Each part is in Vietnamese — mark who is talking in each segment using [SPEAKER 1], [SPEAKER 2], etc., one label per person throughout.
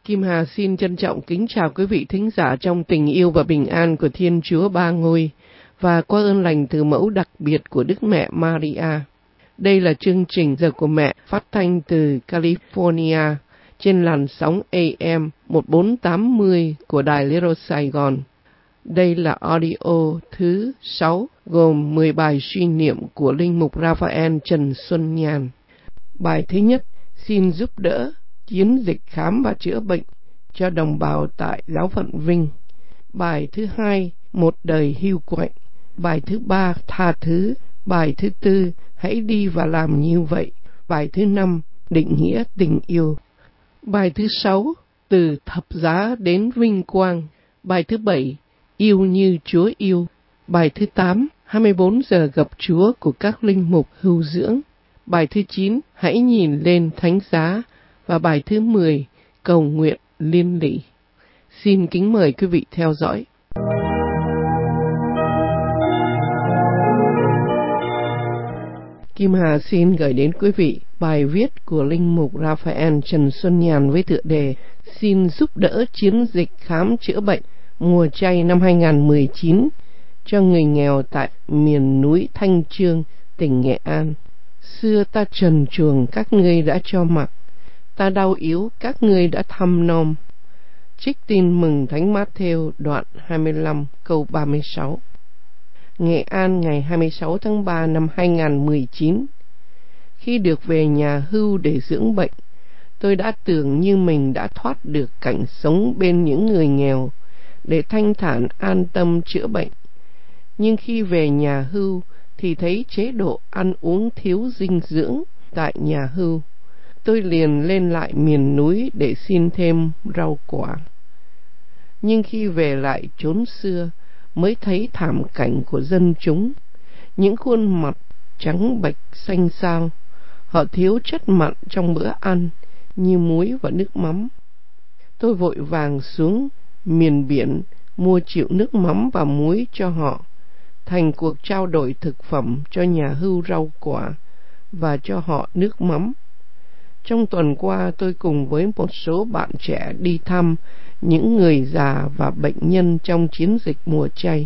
[SPEAKER 1] Kim Hà xin trân trọng kính chào quý vị thính giả trong tình yêu và bình an của Thiên Chúa Ba Ngôi và qua ơn lành từ mẫu đặc biệt của Đức Mẹ Maria. Đây là chương trình Giờ của Mẹ phát thanh từ California trên làn sóng AM 1480 của Đài Little Sài Gòn. Đây là audio thứ 6 gồm 10 bài suy niệm của Linh mục Raphael Trần Xuân Nhàn. Bài thứ nhất, xin giúp đỡ chiến dịch khám và chữa bệnh cho đồng bào tại giáo phận Vinh. Bài thứ hai, một đời hiu quạnh. Bài thứ ba, tha thứ. Bài thứ tư, hãy đi và làm như vậy. Bài thứ năm, định nghĩa tình yêu. Bài thứ sáu, từ thập giá đến vinh quang. Bài thứ bảy, yêu như Chúa yêu. Bài thứ 8, 24 giờ gặp Chúa của các linh mục hưu dưỡng. Bài thứ 9, hãy nhìn lên thánh giá. Và bài thứ 10, cầu nguyện liên lỉ. Xin kính mời quý vị theo dõi. Kim Hà xin gửi đến quý vị bài viết của Linh mục Raphael Trần Xuân Nhàn với tựa đề Xin giúp đỡ chiến dịch khám chữa bệnh mùa chay năm 2019 cho người nghèo tại miền núi Thanh Chương, tỉnh Nghệ An. Xưa ta trần truồng các ngươi đã cho mặc, ta đau yếu các ngươi đã thăm nom. Trích tin mừng Thánh Mát-thêu đoạn 25 câu 36. Nghệ An ngày 26 tháng 3 năm 2019. Khi được về nhà hưu để dưỡng bệnh, tôi đã tưởng như mình đã thoát được cảnh sống bên những người nghèo để thanh thản an tâm chữa bệnh. Nhưng khi về nhà hưu thì thấy chế độ ăn uống thiếu dinh dưỡng tại nhà hưu. Tôi liền lên lại miền núi để xin thêm rau quả. Nhưng khi về lại chốn xưa mới thấy thảm cảnh của dân chúng. Những khuôn mặt trắng bệch xanh xao, họ thiếu chất mặn trong bữa ăn như muối và nước mắm. Tôi vội vàng xuống miền biển mua chịu nước mắm và muối cho họ, thành cuộc trao đổi thực phẩm cho nhà hưu rau quả và cho họ nước mắm. Trong tuần qua tôi cùng với một số bạn trẻ đi thăm những người già và bệnh nhân trong chiến dịch mùa chay.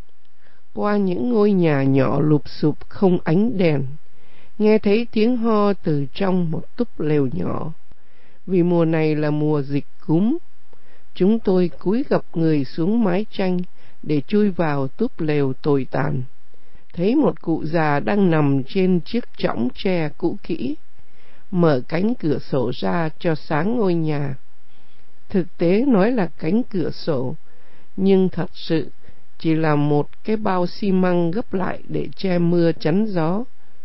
[SPEAKER 1] Qua những ngôi nhà nhỏ lụp xụp không ánh đèn, nghe thấy tiếng ho từ trong một túp lều nhỏ. Vì mùa này là mùa dịch cúm, chúng tôi cúi gập người xuống mái tranh để chui vào túp lều tồi tàn. Thấy một cụ già đang nằm trên chiếc chõng tre cũ kỹ, mở cánh cửa sổ ra cho sáng ngôi nhà. Thực tế nói là cánh cửa sổ, nhưng thật sự chỉ là một cái bao xi măng gấp lại để che mưa chắn gió.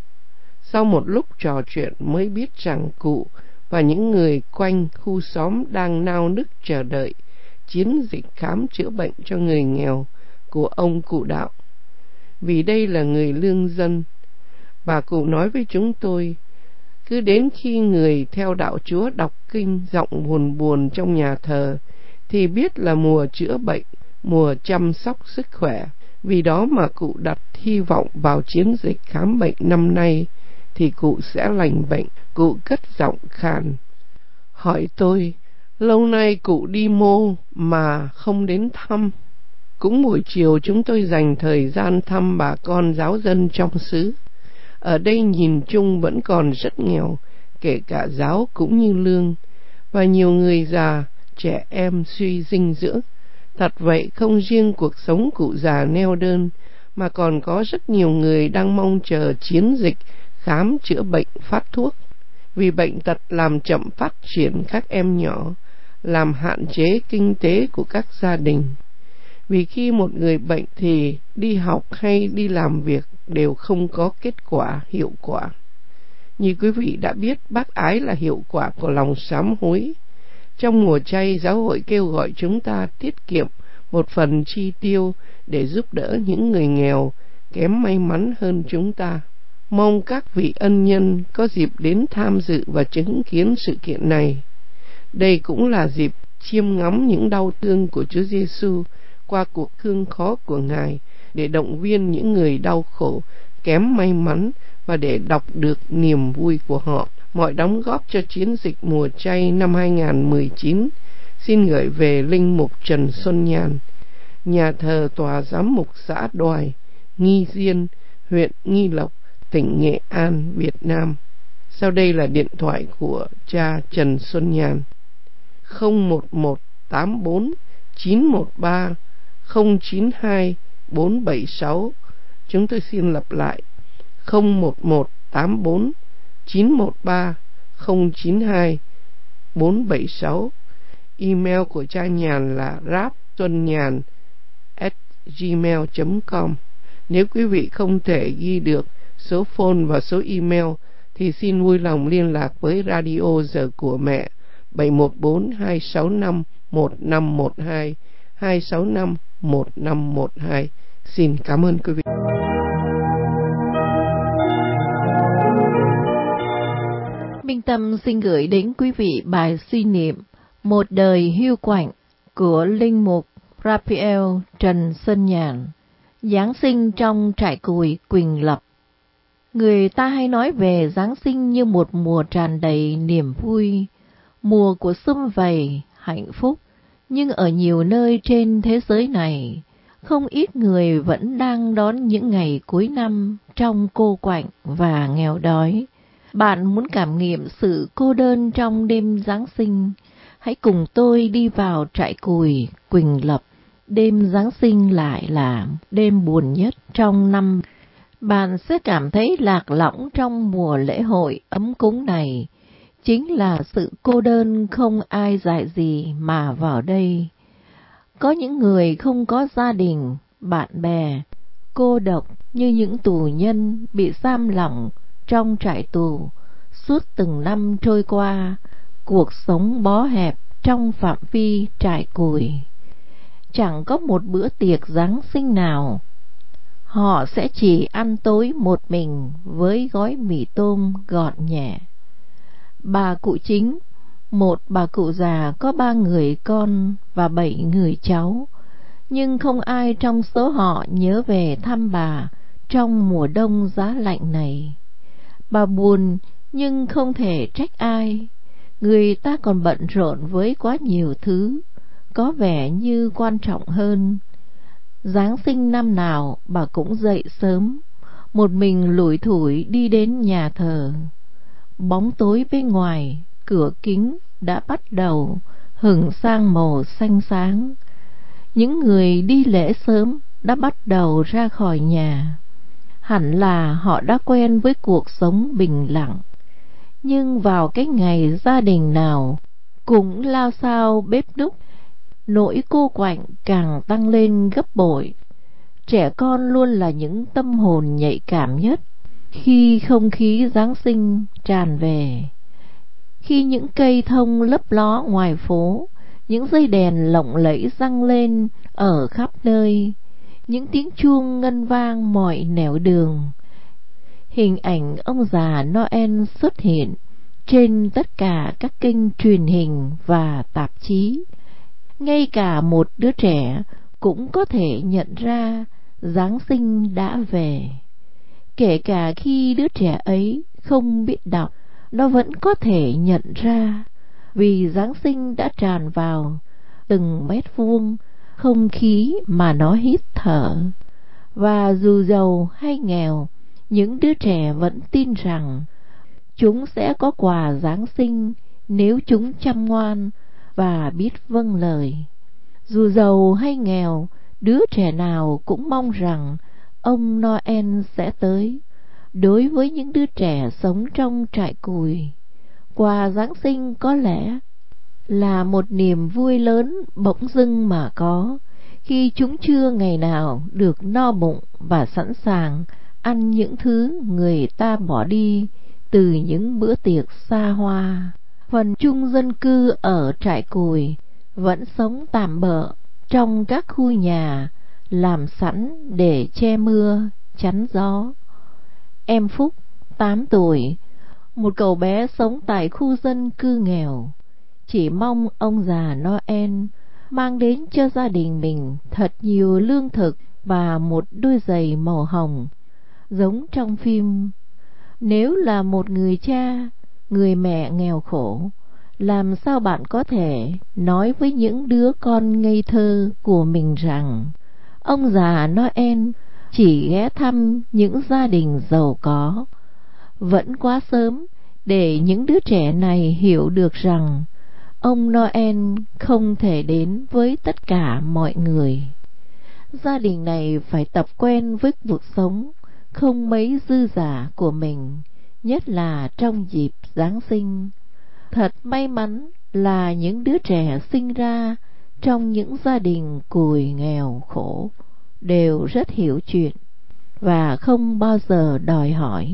[SPEAKER 1] Sau một lúc trò chuyện mới biết rằng cụ và những người quanh khu xóm đang nao nức chờ đợi chiến dịch khám chữa bệnh cho người nghèo của ông cụ Đạo. Vì đây là người lương dân, bà cụ nói với chúng tôi, cứ đến khi người theo đạo Chúa đọc kinh giọng buồn buồn trong nhà thờ thì biết là mùa chữa bệnh, mùa chăm sóc sức khỏe. Vì đó mà cụ đặt hy vọng vào chiến dịch khám bệnh năm nay thì cụ sẽ lành bệnh. Cụ cất giọng khàn hỏi tôi, lâu nay cụ đi mô mà không đến thăm. Cũng buổi chiều chúng tôi dành thời gian thăm bà con giáo dân trong xứ. Ở đây nhìn chung vẫn còn rất nghèo, kể cả giáo cũng như lương, và nhiều người già, trẻ em suy dinh dưỡng. Thật vậy, không riêng cuộc sống cụ già neo đơn, mà còn có rất nhiều người đang mong chờ chiến dịch khám chữa bệnh phát thuốc. Vì bệnh tật làm chậm phát triển các em nhỏ, làm hạn chế kinh tế của các gia đình. Vì khi một người bệnh thì đi học hay đi làm việc đều không có kết quả hiệu quả. Như quý vị đã biết, bác ái là hiệu quả của lòng sám hối. Trong mùa chay, giáo hội kêu gọi chúng ta tiết kiệm một phần chi tiêu để giúp đỡ những người nghèo kém may mắn hơn chúng ta. Mong các vị ân nhân có dịp đến tham dự và chứng kiến sự kiện này. Đây cũng là dịp chiêm ngắm những đau thương của Chúa Giêsu qua cuộc thương khó của Ngài, để động viên những người đau khổ, kém may mắn và để đọc được niềm vui của họ. Mọi đóng góp cho chiến dịch mùa chay năm 2019 xin gửi về Linh Mục Trần Xuân Nhàn, nhà thờ Tòa Giám mục xã Đoài, Nghi Diên, huyện Nghi Lộc, tỉnh Nghệ An, Việt Nam. Sau đây là điện thoại của cha Trần Xuân Nhàn: 01184 913 092 476. Chúng tôi xin lặp lại: 01184 913 092 476. Email của cha Nhàn là rapxuannhan@gmail.com. Nếu quý vị không thể ghi được số phone và số email thì xin vui lòng liên lạc với Radio Giờ của Mẹ 714-265-1512, 265-1512. Xin cảm ơn quý vị.
[SPEAKER 2] Minh Tâm xin gửi đến quý vị bài suy niệm Một đời hiu quạnh của Linh mục Raphael Trần Xuân Nhàn, Giáng sinh trong trại cùi Quỳnh Lập. Người ta hay nói về Giáng sinh như một mùa tràn đầy niềm vui, mùa của sum vầy, hạnh phúc. Nhưng ở nhiều nơi trên thế giới này, không ít người vẫn đang đón những ngày cuối năm trong cô quạnh và nghèo đói. Bạn muốn cảm nghiệm sự cô đơn trong đêm Giáng sinh? Hãy cùng tôi đi vào trại cùi Quỳnh Lập. Đêm Giáng sinh lại là đêm buồn nhất trong năm. Bạn sẽ cảm thấy lạc lõng trong mùa lễ hội ấm cúng này. Chính là sự cô đơn không ai dạy gì mà vào đây. Có những người không có gia đình, bạn bè, cô độc như những tù nhân bị giam lỏng trong trại tù. Suốt từng năm trôi qua, cuộc sống bó hẹp trong phạm vi trại cùi. Chẳng có một bữa tiệc Giáng sinh nào. Họ sẽ chỉ ăn tối một mình với gói mì tôm gọn nhẹ. Bà cụ chính, một bà cụ già có 3 người con và 7 người cháu, nhưng không ai trong số họ nhớ về thăm bà trong mùa đông giá lạnh này. Bà buồn nhưng không thể trách ai. Người ta còn bận rộn với quá nhiều thứ, có vẻ như quan trọng hơn. Giáng sinh năm nào bà cũng dậy sớm, một mình lủi thủi đi đến nhà thờ. Bóng tối bên ngoài cửa kính đã bắt đầu hửng sang màu xanh sáng. Những người đi lễ sớm đã bắt đầu ra khỏi nhà. Hẳn là họ đã quen với cuộc sống bình lặng. Nhưng vào cái ngày gia đình nào cũng lao xao bếp núc, nỗi cô quạnh càng tăng lên gấp bội. Trẻ con luôn là những tâm hồn nhạy cảm nhất khi không khí Giáng sinh tràn về. Khi những cây thông lấp ló ngoài phố, những dây đèn lộng lẫy răng lên ở khắp nơi, những tiếng chuông ngân vang mọi nẻo đường. Hình ảnh ông già Noel xuất hiện trên tất cả các kênh truyền hình và tạp chí. Ngay cả một đứa trẻ cũng có thể nhận ra Giáng sinh đã về. Kể cả khi đứa trẻ ấy không biết đọc, nó vẫn có thể nhận ra, vì Giáng sinh đã tràn vào từng mét vuông không khí mà nó hít thở. Và dù giàu hay nghèo, những đứa trẻ vẫn tin rằng chúng sẽ có quà Giáng sinh nếu chúng chăm ngoan và biết vâng lời. Dù giàu hay nghèo, đứa trẻ nào cũng mong rằng ông Noel sẽ tới. Đối với những đứa trẻ sống trong trại cùi, quà Giáng sinh có lẽ là một niềm vui lớn bỗng dưng mà có, khi chúng chưa ngày nào được no bụng và sẵn sàng ăn những thứ người ta bỏ đi từ những bữa tiệc xa hoa. Phần chung dân cư ở trại cùi vẫn sống tạm bợ trong các khu nhà làm sẵn để che mưa, chắn gió. Em Phúc, 8 tuổi, một cậu bé sống tại khu dân cư nghèo, chỉ mong ông già Noel mang đến cho gia đình mình thật nhiều lương thực và một đôi giày màu hồng, giống trong phim. Nếu là một người cha, người mẹ nghèo khổ, làm sao bạn có thể nói với những đứa con ngây thơ của mình rằng ông già Noel chỉ ghé thăm những gia đình giàu có? Vẫn quá sớm để những đứa trẻ này hiểu được rằng ông Noel không thể đến với tất cả mọi người. Gia đình này phải tập quen với cuộc sống không mấy dư dả của mình, nhất là trong dịp Giáng sinh. Thật may mắn là những đứa trẻ sinh ra trong những gia đình cùi nghèo khổ đều rất hiểu chuyện và không bao giờ đòi hỏi,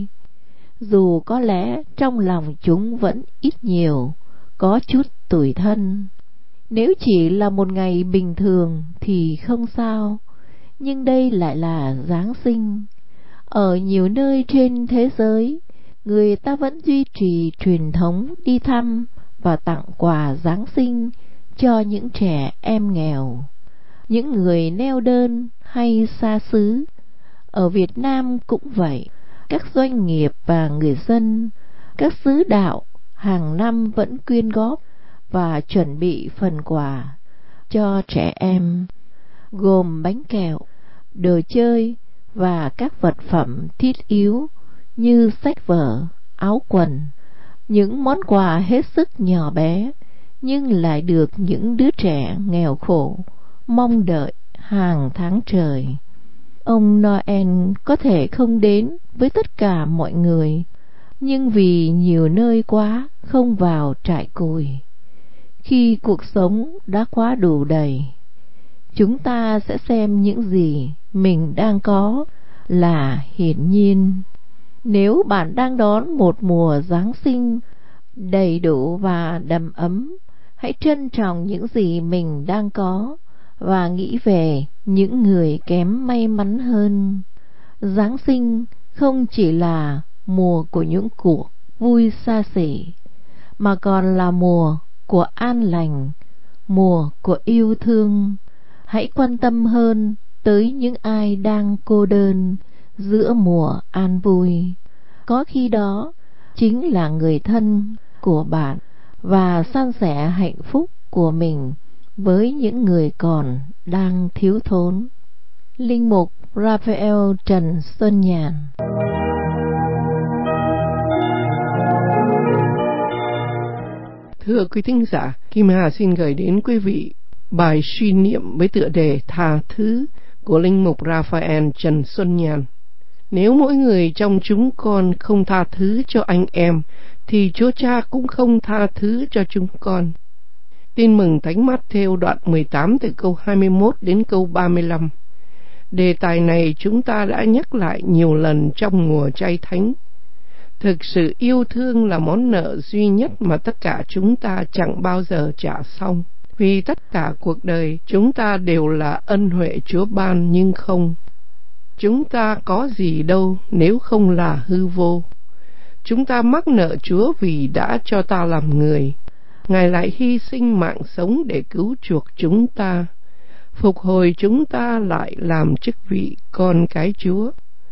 [SPEAKER 2] dù có lẽ trong lòng chúng vẫn ít nhiều có chút tủi thân. Nếu chỉ là một ngày bình thường thì không sao, nhưng đây lại là Giáng sinh. Ở nhiều nơi trên thế giới, người ta vẫn duy trì truyền thống đi thăm và tặng quà Giáng sinh cho những trẻ em nghèo, những người neo đơn hay xa xứ. Ở Việt Nam cũng vậy, các doanh nghiệp và người dân, các xứ đạo hàng năm vẫn quyên góp và chuẩn bị phần quà cho trẻ em, gồm bánh kẹo, đồ chơi và các vật phẩm thiết yếu như sách vở, áo quần. Những món quà hết sức nhỏ bé nhưng lại được những đứa trẻ nghèo khổ mong đợi hàng tháng trời. Ông Noel có thể không đến với tất cả mọi người, nhưng vì nhiều nơi quá không vào trại cùi. Khi cuộc sống đã quá đủ đầy, chúng ta sẽ xem những gì mình đang có là hiển nhiên. Nếu bạn đang đón một mùa Giáng sinh đầy đủ và đầm ấm, hãy trân trọng những gì mình đang có và nghĩ về những người kém may mắn hơn. Giáng sinh không chỉ là mùa của những cuộc vui xa xỉ, mà còn là mùa của an lành, mùa của yêu thương. Hãy quan tâm hơn tới những ai đang cô đơn giữa mùa an vui. Có khi đó chính là người thân của bạn, và san sẻ hạnh phúc của mình với những người còn đang thiếu thốn. Linh mục Raphael Trần Xuân Nhàn.
[SPEAKER 1] Thưa quý thính giả, Kim Hà xin gửi đến quý vị bài suy niệm với tựa đề Tha thứ của Linh mục Raphael Trần Xuân Nhàn. Nếu mỗi người trong chúng con không tha thứ cho anh em, thì Chúa Cha cũng không tha thứ cho chúng con. Tin mừng Thánh Mát-thêu đoạn 18 từ câu 21 đến câu 35. Đề tài này chúng ta đã nhắc lại nhiều lần trong mùa chay thánh. Thực sự yêu thương là món nợ duy nhất mà tất cả chúng ta chẳng bao giờ trả xong. Vì tất cả cuộc đời chúng ta đều là ân huệ Chúa ban nhưng không. Chúng ta có gì đâu nếu không là hư vô. Chúng ta mắc nợ Chúa vì đã cho ta làm người. Ngài lại hy sinh mạng sống để cứu chuộc chúng ta, phục hồi chúng ta lại làm chức vị con cái Chúa.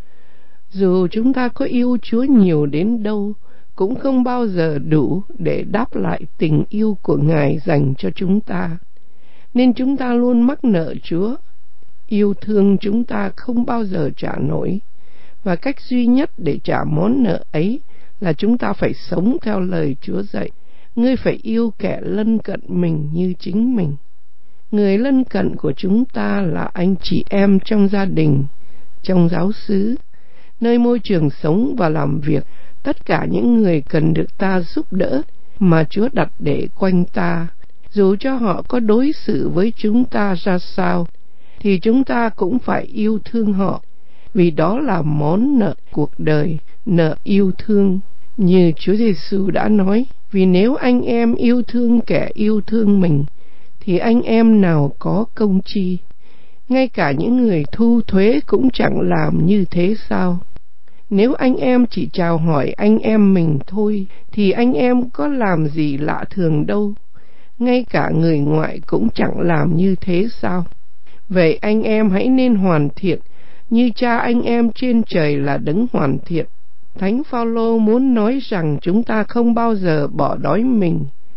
[SPEAKER 1] Dù chúng ta có yêu Chúa nhiều đến đâu, cũng không bao giờ đủ để đáp lại tình yêu của Ngài dành cho chúng ta. Nên chúng ta luôn mắc nợ Chúa. Yêu thương chúng ta không bao giờ trả nổi, và cách duy nhất để trả món nợ ấy là chúng ta phải sống theo lời Chúa dạy. Ngươi phải yêu kẻ lân cận mình như chính mình. Người lân cận của chúng ta là anh chị em trong gia đình, trong giáo xứ, nơi môi trường sống và làm việc, tất cả những người cần được ta giúp đỡ mà Chúa đặt để quanh ta. Dù cho họ có đối xử với chúng ta ra sao, thì chúng ta cũng phải yêu thương họ, vì đó là món nợ cuộc đời, nợ yêu thương. Như Chúa Giêsu đã nói, vì nếu anh em yêu thương kẻ yêu thương mình, thì anh em nào có công chi? Ngay cả những người thu thuế cũng chẳng làm như thế sao? Nếu anh em chỉ chào hỏi anh em mình thôi, thì anh em có làm gì lạ thường đâu. Ngay cả người ngoại cũng chẳng làm như thế sao? Vậy anh em hãy nên hoàn thiện, như Cha anh em trên trời là đấng hoàn thiện. Thánh Phaolô muốn nói rằng chúng ta không bao giờ bỏ đói mình,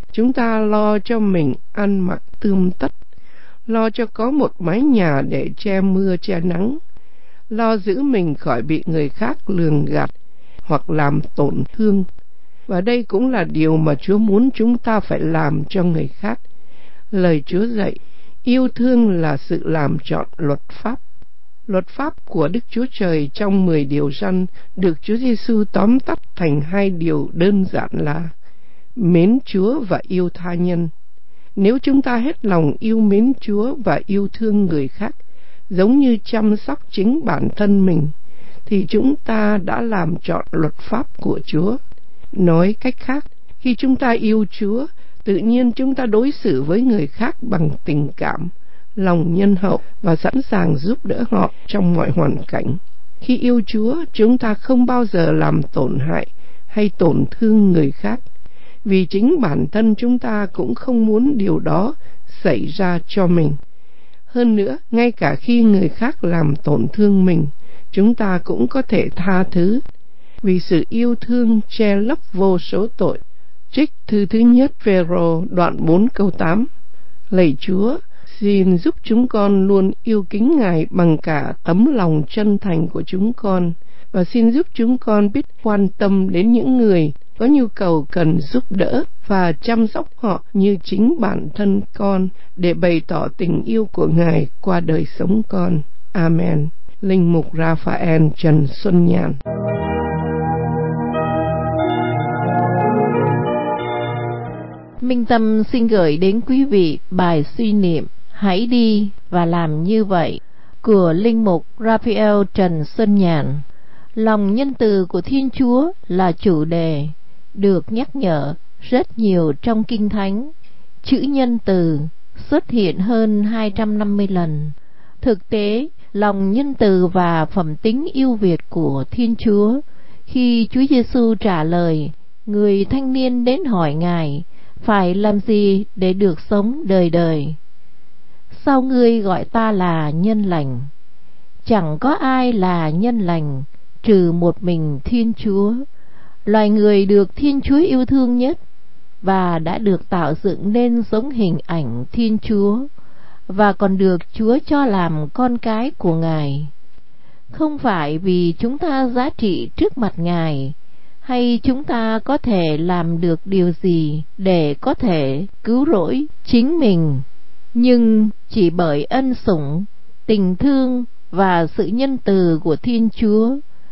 [SPEAKER 1] chúng ta lo cho mình ăn mặc tươm tất, lo cho có một mái nhà để che mưa che nắng, lo giữ mình khỏi bị người khác lường gạt hoặc làm tổn thương. Và đây cũng là điều mà Chúa muốn chúng ta phải làm cho người khác. Lời Chúa dạy, yêu thương là sự làm trọn luật pháp. Luật pháp của Đức Chúa Trời trong 10 điều răn được Chúa Giêsu tóm tắt thành 2 điều đơn giản là mến Chúa và yêu tha nhân. Nếu chúng ta hết lòng yêu mến Chúa và yêu thương người khác, giống như chăm sóc chính bản thân mình, thì chúng ta đã làm trọn luật pháp của Chúa. Nói cách khác, khi chúng ta yêu Chúa, tự nhiên chúng ta đối xử với người khác bằng tình cảm, lòng nhân hậu và sẵn sàng giúp đỡ họ trong mọi hoàn cảnh. Khi yêu Chúa, chúng ta không bao giờ làm tổn hại hay tổn thương người khác, vì chính bản thân chúng ta cũng không muốn điều đó xảy ra cho mình. Hơn nữa, ngay cả khi người khác làm tổn thương mình, chúng ta cũng có thể tha thứ, vì sự yêu thương che lấp vô số tội. Trích thư thứ nhất Phêrô đoạn 4 câu 8. Lạy Chúa, xin giúp chúng con luôn yêu kính Ngài bằng cả tấm lòng chân thành của chúng con, và xin giúp chúng con biết quan tâm đến những người có nhu cầu cần giúp đỡ và chăm sóc họ như chính bản thân con, để bày tỏ tình yêu của Ngài qua đời sống con. Amen. Linh mục Raphael Trần Xuân Nhàn.
[SPEAKER 2] Minh Tâm xin gửi đến quý vị bài suy niệm Hãy đi và làm như vậy của Linh mục Raphael Trần Xuân Nhàn. Lòng nhân từ của Thiên Chúa là chủ đề được nhắc nhở rất nhiều trong Kinh Thánh. Chữ nhân từ xuất hiện hơn 250 lần. Thực tế, lòng nhân từ và phẩm tính yêu Việt của Thiên Chúa khi Chúa Giêsu trả lời người thanh niên đến hỏi Ngài phải làm gì để được sống đời đời. Sao ngươi gọi ta là nhân lành? Chẳng có ai là nhân lành trừ một mình Thiên Chúa, loài người được Thiên Chúa yêu thương nhất và đã được tạo dựng nên giống hình ảnh Thiên Chúa, và còn được Chúa cho làm con cái của Ngài. Không phải vì chúng ta giá trị trước mặt Ngài, hay chúng ta có thể làm được điều gì để có thể cứu rỗi chính mình, nhưng chỉ bởi ân sủng, tình thương và sự nhân từ của Thiên Chúa.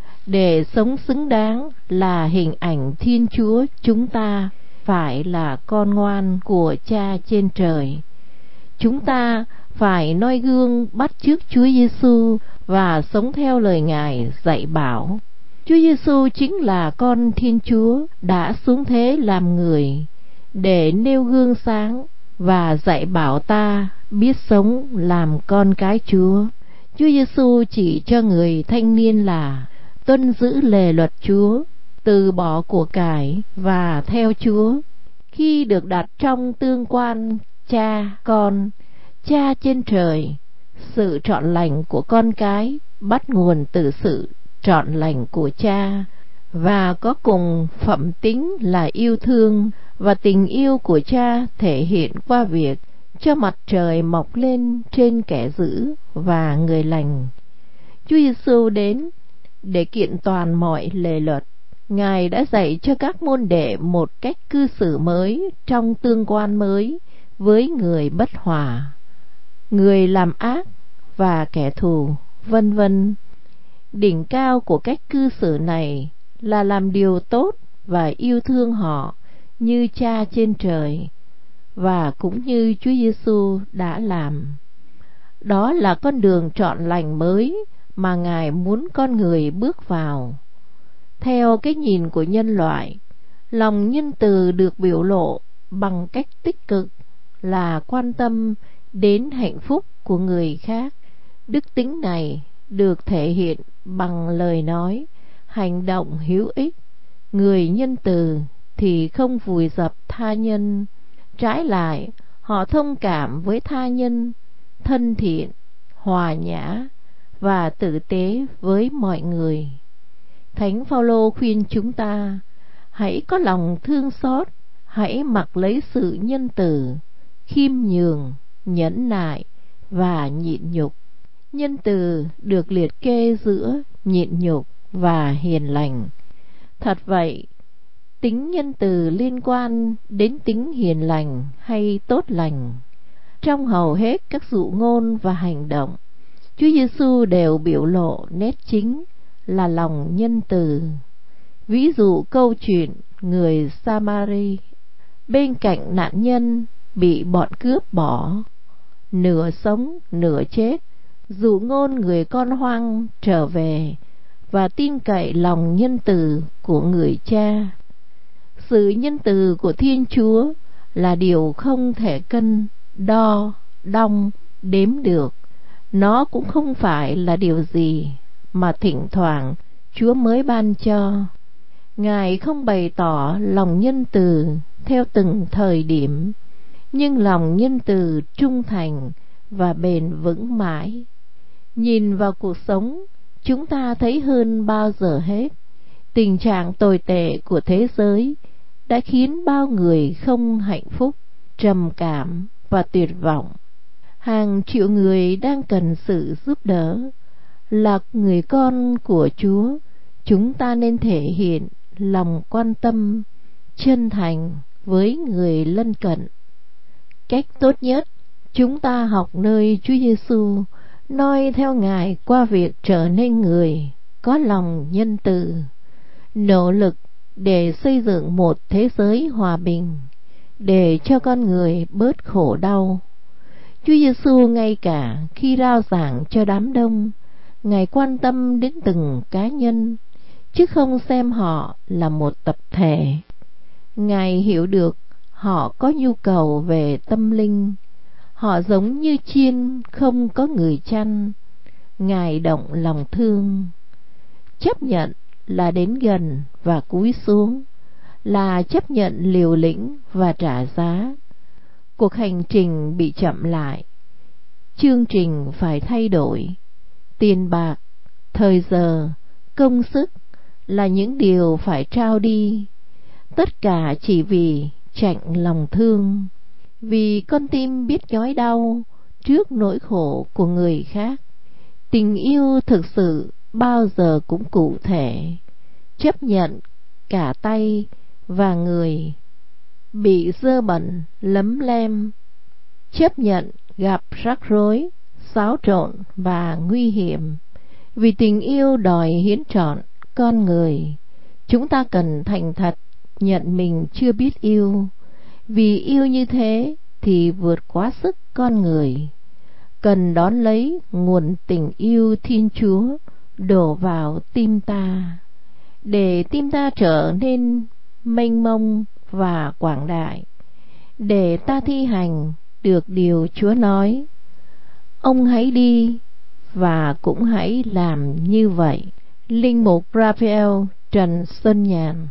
[SPEAKER 2] Để sống xứng đáng là hình ảnh Thiên Chúa, chúng ta phải là con ngoan của Cha trên trời. Chúng ta phải noi gương bắt chước Chúa Giêsu và sống theo lời Ngài dạy bảo. Chúa Giêsu chính là con Thiên Chúa đã xuống thế làm người để nêu gương sáng và dạy bảo ta biết sống làm con cái Chúa. Chúa Giêsu chỉ cho người thanh niên là tuân giữ lề luật Chúa, từ bỏ của cải và theo Chúa. Khi được đặt trong tương quan cha con, Cha trên trời, sự trọn lành của con cái bắt nguồn từ sự trọn lành của Cha, và có cùng phẩm tính là yêu thương, và tình yêu của Cha thể hiện qua việc cho mặt trời mọc lên trên kẻ dữ và người lành. Chúa Giêsu đến để kiện toàn mọi lề luật. Ngài đã dạy cho các môn đệ một cách cư xử mới trong tương quan mới với người bất hòa, người làm ác và kẻ thù, vân vân. Đỉnh cao của cách cư xử này là làm điều tốt và yêu thương họ như Cha trên trời, và cũng như Chúa Giêsu đã làm. Đó là con đường trọn lành mới mà Ngài muốn con người bước vào. Theo cái nhìn của nhân loại, lòng nhân từ được biểu lộ bằng cách tích cực là quan tâm đến hạnh phúc của người khác. Đức tính này được thể hiện bằng lời nói, hành động hữu ích. Người nhân từ thì không vùi dập tha nhân, trái lại họ thông cảm với tha nhân, thân thiện, hòa nhã và tử tế với mọi người. Thánh Phaolô khuyên chúng ta hãy có lòng thương xót, hãy mặc lấy sự nhân từ, khiêm nhường, nhẫn nại và nhịn nhục. Nhân từ được liệt kê giữa nhịn nhục và hiền lành. Thật vậy, tính nhân từ liên quan đến tính hiền lành hay tốt lành. Trong hầu hết các dụ ngôn và hành động, Chúa Giêsu đều biểu lộ nét chính là lòng nhân từ. Ví dụ câu chuyện người Samari bên cạnh nạn nhân bị bọn cướp bỏ, nửa sống nửa chết, dụ ngôn người con hoang trở về và tin cậy lòng nhân từ của người cha. Sự nhân từ của Thiên Chúa là điều không thể cân, đo, đong, đếm được. Nó cũng không phải là điều gì mà thỉnh thoảng Chúa mới ban cho. Ngài không bày tỏ lòng nhân từ theo từng thời điểm, nhưng lòng nhân từ trung thành và bền vững mãi. Nhìn vào cuộc sống, chúng ta thấy hơn bao giờ hết, tình trạng tồi tệ của thế giới đã khiến bao người không hạnh phúc, trầm cảm và tuyệt vọng. Hàng triệu người đang cần sự giúp đỡ. Là người con của Chúa, chúng ta nên thể hiện lòng quan tâm, chân thành với người lân cận. Cách tốt nhất, chúng ta học nơi Chúa Giêsu, noi theo Ngài qua việc trở nên người có lòng nhân từ, nỗ lực để xây dựng một thế giới hòa bình, để cho con người bớt khổ đau. Chúa Giêsu ngay cả khi rao giảng cho đám đông, Ngài quan tâm đến từng cá nhân, chứ không xem họ là một tập thể. Ngài hiểu được họ có nhu cầu về tâm linh, họ giống như chiên không có người chăn. Ngài động lòng thương. Chấp nhận là đến gần và cúi xuống, là chấp nhận liều lĩnh và trả giá. Cuộc hành trình bị chậm lại, chương trình phải thay đổi. Tiền bạc, thời giờ, công sức là những điều phải trao đi, tất cả chỉ vì chạnh lòng thương, vì con tim biết nhói đau trước nỗi khổ của người khác. Tình yêu thực sự bao giờ cũng cụ thể, chấp nhận cả tay và người bị dơ bẩn lấm lem, chấp nhận gặp rắc rối, xáo trộn và nguy hiểm. Vì tình yêu đòi hiến trọn con người, chúng ta cần thành thật nhận mình chưa biết yêu. Vì yêu như thế thì vượt quá sức con người. Cần đón lấy nguồn tình yêu Thiên Chúa đổ vào tim ta, để tim ta trở nên mênh mông và quảng đại, để ta thi hành được điều Chúa nói. Ông hãy đi và cũng hãy làm như vậy. Linh mục Raphael Trần Xuân Nhàn.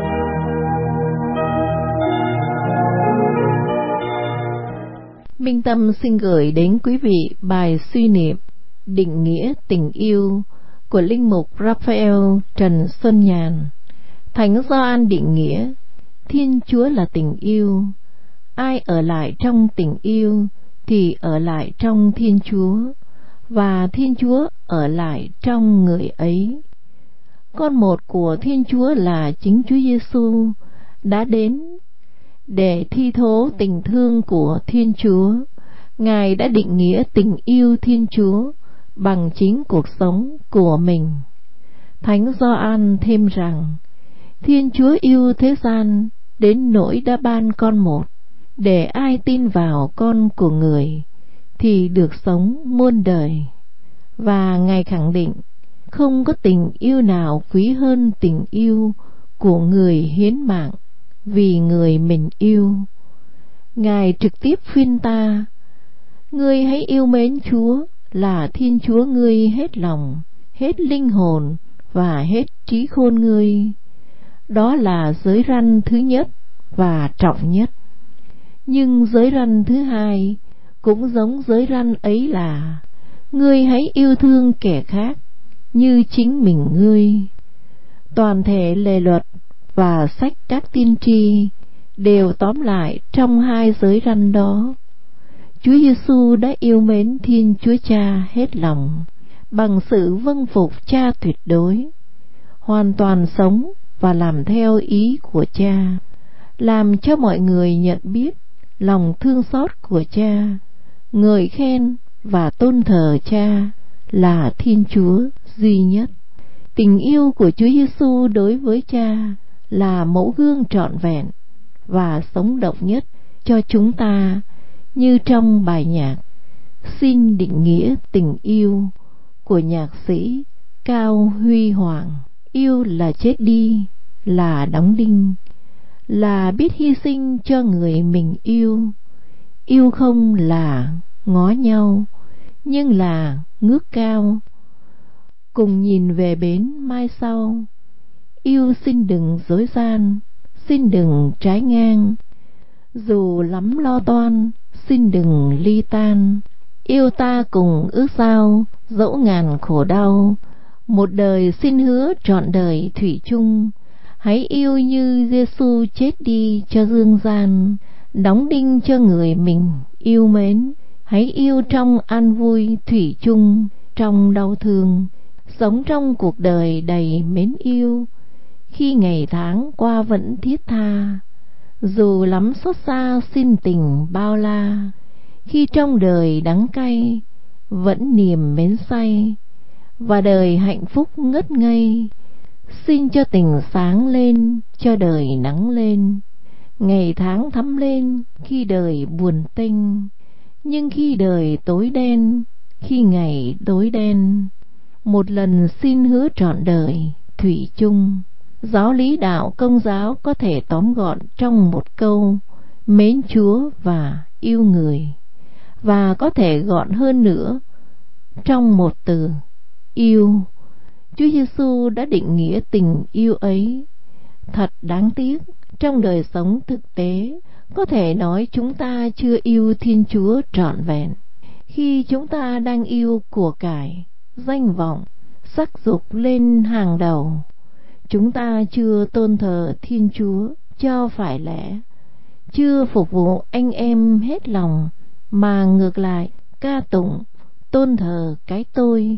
[SPEAKER 2] Minh Tâm xin gửi đến quý vị bài suy niệm định nghĩa tình yêu của Linh mục Raphael Trần Xuân Nhàn. Thánh Gioan định nghĩa: Thiên Chúa là tình yêu. Ai ở lại trong tình yêu thì ở lại trong Thiên Chúa, và Thiên Chúa ở lại trong người ấy. Con một của Thiên Chúa là chính Chúa Giêsu đã đến để thi thố tình thương của Thiên Chúa. Ngài đã định nghĩa tình yêu Thiên Chúa bằng chính cuộc sống của mình. Thánh Gioan thêm rằng: Thiên Chúa yêu thế gian đến nỗi đã ban con một, để ai tin vào con của người thì được sống muôn đời. Và Ngài khẳng định không có tình yêu nào quý hơn tình yêu của người hiến mạng vì người mình yêu. Ngài trực tiếp khuyên ta: ngươi hãy yêu mến Chúa là Thiên Chúa ngươi hết lòng, hết linh hồn và hết trí khôn ngươi. Đó là giới răn thứ nhất và trọng nhất. Nhưng giới răn thứ hai cũng giống giới răn ấy là: ngươi hãy yêu thương kẻ khác như chính mình ngươi. Toàn thể lề luật và sách các tiên tri đều tóm lại trong hai giới răn đó. Chúa Giêsu đã yêu mến Thiên Chúa Cha hết lòng bằng sự vâng phục Cha tuyệt đối, hoàn toàn sống và làm theo ý của Cha, làm cho mọi người nhận biết lòng thương xót của Cha, ngợi khen và tôn thờ Cha là Thiên Chúa duy nhất. Tình yêu của Chúa Giêsu đối với Cha là mẫu gương trọn vẹn và sống động nhất cho chúng ta, như trong bài nhạc Xin định nghĩa tình yêu của nhạc sĩ Cao Huy Hoàng. Yêu là chết đi, là đóng đinh, là biết hy sinh cho người mình yêu. Yêu không là ngó nhau, nhưng là ngước cao, cùng nhìn về bến mai sau. Yêu xin đừng dối gian, xin đừng trái ngang, dù lắm lo toan, xin đừng ly tan. Yêu ta cùng ước sao, dẫu ngàn khổ đau, một đời xin hứa trọn đời thủy chung. Hãy yêu như Giêsu chết đi cho dương gian, đóng đinh cho người mình yêu mến. Hãy yêu trong an vui thủy chung, trong đau thương, sống trong cuộc đời đầy mến yêu. Khi ngày tháng qua vẫn thiết tha, dù lắm xót xa xin tình bao la. Khi trong đời đắng cay, vẫn niềm mến say, và đời hạnh phúc ngất ngây. Xin cho tình sáng lên, cho đời nắng lên, ngày tháng thắm lên khi đời buồn tênh. Nhưng khi đời tối đen, khi ngày tối đen, một lần xin hứa trọn đời thủy chung. Giáo lý đạo Công giáo có thể tóm gọn trong một câu mến Chúa và yêu người, và có thể gọn hơn nữa trong một từ yêu. Chúa Giêsu đã định nghĩa tình yêu ấy. Thật đáng tiếc, trong đời sống thực tế, có thể nói chúng ta chưa yêu Thiên Chúa trọn vẹn. Khi chúng ta đang yêu của cải, danh vọng, sắc dục lên hàng đầu, chúng ta chưa tôn thờ Thiên Chúa cho phải lẽ, chưa phục vụ anh em hết lòng, mà ngược lại ca tụng, tôn thờ cái tôi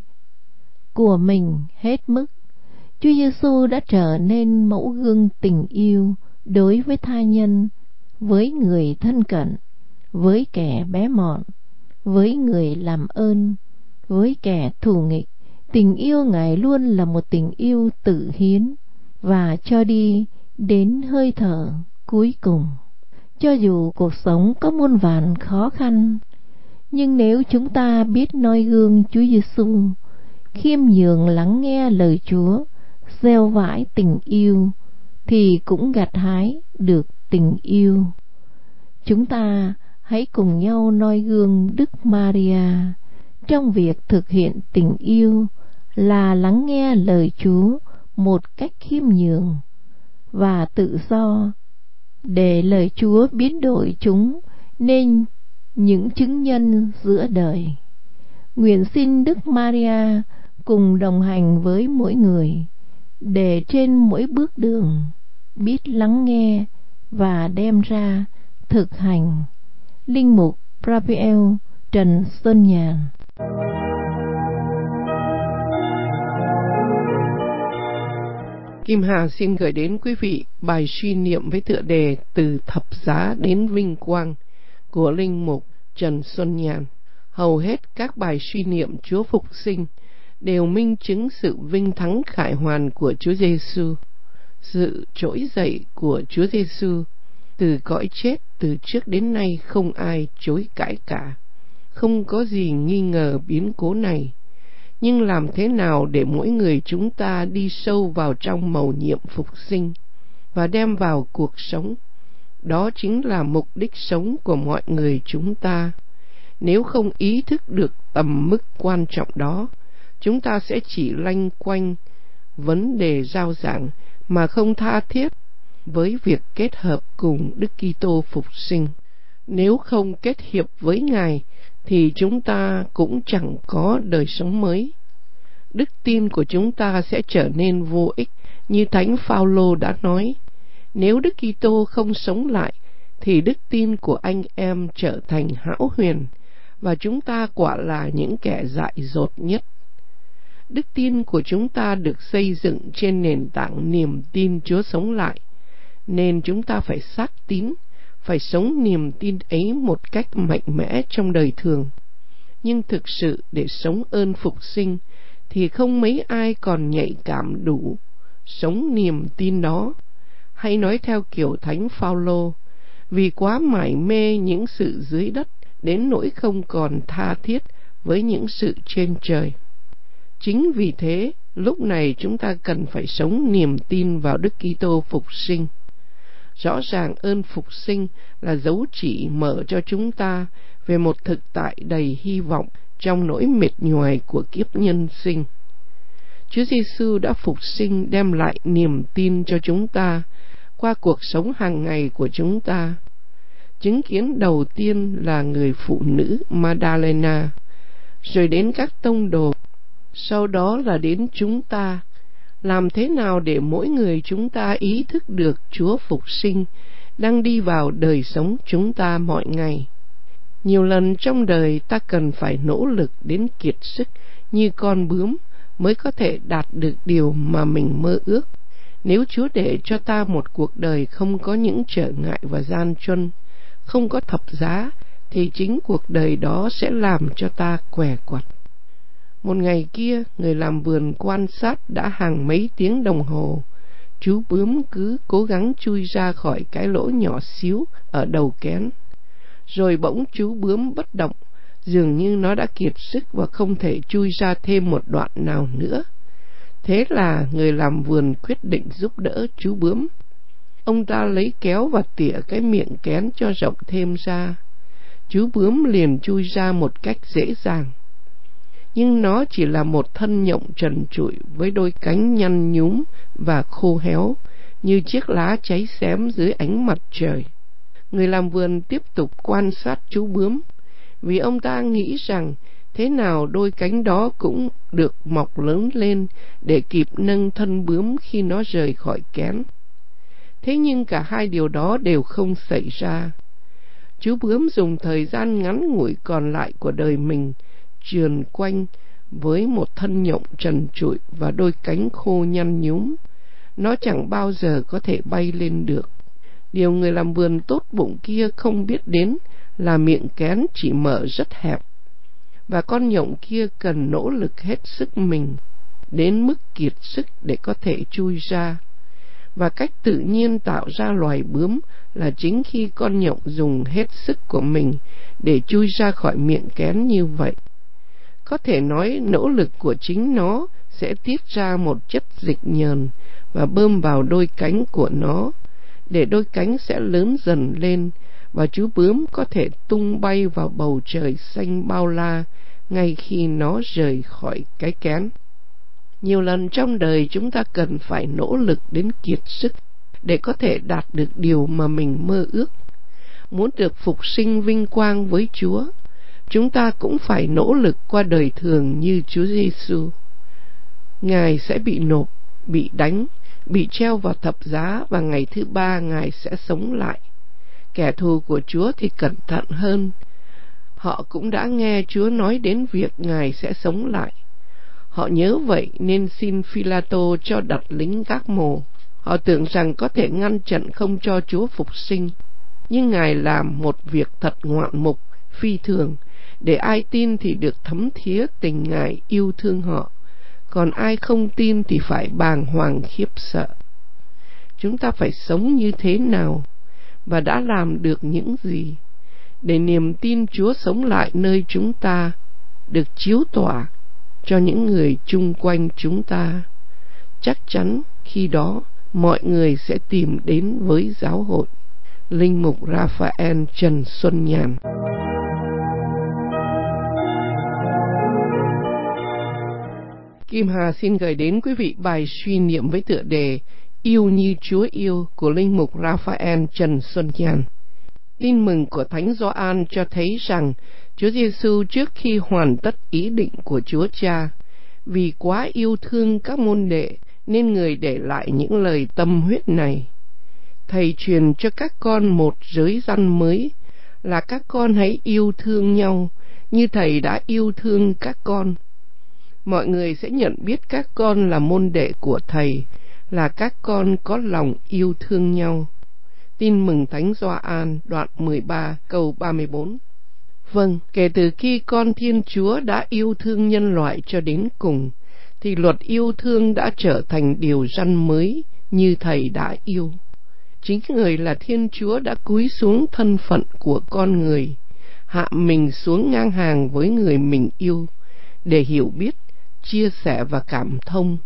[SPEAKER 2] của mình hết mức. Chúa Giêsu đã trở nên mẫu gương tình yêu đối với tha nhân, với người thân cận, với kẻ bé mọn, với người làm ơn, với kẻ thù nghịch. Tình yêu Ngài luôn là một tình yêu tự hiến và cho đi đến hơi thở cuối cùng. Cho dù cuộc sống có muôn vàn khó khăn, nhưng nếu chúng ta biết noi gương Chúa Giêsu, khiêm nhường lắng nghe lời Chúa, gieo vãi tình yêu, thì cũng gặt hái được tình yêu. Chúng ta hãy cùng nhau noi gương Đức Maria trong việc thực hiện tình yêu, là lắng nghe lời Chúa một cách khiêm nhường và tự do, để lời Chúa biến đổi chúng nên những chứng nhân giữa đời. Nguyện xin Đức Maria cùng đồng hành với mỗi người, để trên mỗi bước đường biết lắng nghe và đem ra thực hành. Linh mục Raphael Trần Xuân Nhàn.
[SPEAKER 1] Kim Hà xin gửi đến quý vị bài suy niệm với tựa đề Từ thập giá đến vinh quang của Linh mục Trần Xuân Nhàn. Hầu hết các bài suy niệm Chúa Phục Sinh đều minh chứng sự vinh thắng khải hoàn của Chúa Giêsu, sự trỗi dậy của Chúa Giêsu từ cõi chết từ trước đến nay không ai chối cãi cả. Không có gì nghi ngờ biến cố này. Nhưng làm thế nào để mỗi người chúng ta đi sâu vào trong mầu nhiệm phục sinh và đem vào cuộc sống? Đó chính là mục đích sống của mọi người chúng ta. Nếu không ý thức được tầm mức quan trọng đó, chúng ta sẽ chỉ loanh quanh vấn đề rao giảng mà không tha thiết với việc kết hợp cùng Đức Kitô phục sinh. Nếu không kết hiệp với Ngài thì chúng ta cũng chẳng có đời sống mới. Đức tin của chúng ta sẽ trở nên vô ích, như Thánh Phaolô đã nói: Nếu Đức Kitô không sống lại, thì đức tin của anh em trở thành hão huyền, và chúng ta quả là những kẻ dại dột nhất. Đức tin của chúng ta được xây dựng trên nền tảng niềm tin Chúa sống lại, nên chúng ta phải xác tín, phải sống niềm tin ấy một cách mạnh mẽ trong đời thường. Nhưng thực sự để sống ơn phục sinh thì không mấy ai còn nhạy cảm đủ sống niềm tin đó. Hay nói theo kiểu Thánh Phaolô, vì quá mải mê những sự dưới đất đến nỗi không còn tha thiết với những sự trên trời. Chính vì thế, lúc này chúng ta cần phải sống niềm tin vào Đức Kitô phục sinh. Rõ ràng ơn phục sinh là dấu chỉ mở cho chúng ta về một thực tại đầy hy vọng trong nỗi mệt nhoài của kiếp nhân sinh. Chúa Giêsu đã phục sinh đem lại niềm tin cho chúng ta qua cuộc sống hàng ngày của chúng ta. Chứng kiến đầu tiên là người phụ nữ Madalena, rồi đến các tông đồ, sau đó là đến chúng ta. Làm thế nào để mỗi người chúng ta ý thức được Chúa phục sinh đang đi vào đời sống chúng ta mọi ngày? Nhiều lần trong đời ta cần phải nỗ lực đến kiệt sức như con bướm mới có thể đạt được điều mà mình mơ ước. Nếu Chúa để cho ta một cuộc đời không có những trở ngại và gian truân, không có thập giá, thì chính cuộc đời đó sẽ làm cho ta què quặt. Một ngày kia, người làm vườn quan sát đã hàng mấy tiếng đồng hồ, chú bướm cứ cố gắng chui ra khỏi cái lỗ nhỏ xíu ở đầu kén. Rồi bỗng chú bướm bất động, dường như nó đã kiệt sức và không thể chui ra thêm một đoạn nào nữa. Thế là người làm vườn quyết định giúp đỡ chú bướm. Ông ta lấy kéo và tỉa cái miệng kén cho rộng thêm ra. Chú bướm liền chui ra một cách dễ dàng. Nhưng nó chỉ là một thân nhộng trần trụi với đôi cánh nhăn nhúm và khô héo, như chiếc lá cháy xém dưới ánh mặt trời. Người làm vườn tiếp tục quan sát chú bướm, vì ông ta nghĩ rằng thế nào đôi cánh đó cũng được mọc lớn lên để kịp nâng thân bướm khi nó rời khỏi kén. Thế nhưng cả hai điều đó đều không xảy ra. Chú bướm dùng thời gian ngắn ngủi còn lại của đời mình trườn quanh với một thân nhộng trần trụi và đôi cánh khô nhăn nhúm. Nó chẳng bao giờ có thể bay lên được. Điều người làm vườn tốt bụng kia không biết đến là miệng kén chỉ mở rất hẹp, và con nhộng kia cần nỗ lực hết sức mình, đến mức kiệt sức để có thể chui ra. Và cách tự nhiên tạo ra loài bướm là chính khi con nhộng dùng hết sức của mình để chui ra khỏi miệng kén như vậy. Có thể nói nỗ lực của chính nó sẽ tiết ra một chất dịch nhờn và bơm vào đôi cánh của nó, để đôi cánh sẽ lớn dần lên và chú bướm có thể tung bay vào bầu trời xanh bao la ngay khi nó rời khỏi cái kén. Nhiều lần trong đời chúng ta cần phải nỗ lực đến kiệt sức để có thể đạt được điều mà mình mơ ước. Muốn được phục sinh vinh quang với Chúa, chúng ta cũng phải nỗ lực qua đời thường như Chúa Giêsu. Ngài sẽ bị nộp, bị đánh, bị treo vào thập giá, và ngày thứ ba Ngài sẽ sống lại. Kẻ thù của Chúa thì cẩn thận hơn. Họ cũng đã nghe Chúa nói đến việc Ngài sẽ sống lại. Họ nhớ vậy nên xin Phi-la-tô cho đặt lính gác mồ. Họ tưởng rằng có thể ngăn chặn không cho Chúa phục sinh. Nhưng Ngài làm một việc thật ngoạn mục, phi thường, để ai tin thì được thấm thía tình Ngài yêu thương họ, còn ai không tin thì phải bàng hoàng khiếp sợ. Chúng ta phải sống như thế nào và đã làm được những gì để niềm tin Chúa sống lại nơi chúng ta được chiếu tỏa cho những người chung quanh chúng ta? Chắc chắn khi đó mọi người sẽ tìm đến với giáo hội. Linh mục Raphael Trần Xuân Nhàn. Kim Hà xin gửi đến quý vị bài suy niệm với tựa đề Yêu như Chúa yêu của Linh mục Raphael Trần Xuân Nhàn. Tin mừng của Thánh Gioan cho thấy rằng Chúa Giêsu trước khi hoàn tất ý định của Chúa Cha, vì quá yêu thương các môn đệ nên người để lại những lời tâm huyết này. Thầy truyền cho các con một giới răn mới, là các con hãy yêu thương nhau như Thầy đã yêu thương các con. Mọi người sẽ nhận biết các con là môn đệ của Thầy, là các con có lòng yêu thương nhau. Tin mừng Thánh Gioan đoạn 13 câu 34. Vâng, kể từ khi con Thiên Chúa đã yêu thương nhân loại cho đến cùng, thì luật yêu thương đã trở thành điều răn mới như Thầy đã yêu. Chính Người là Thiên Chúa đã cúi xuống thân phận của con người, hạ mình xuống ngang hàng với người mình yêu, để hiểu biết, chia sẻ và cảm thông.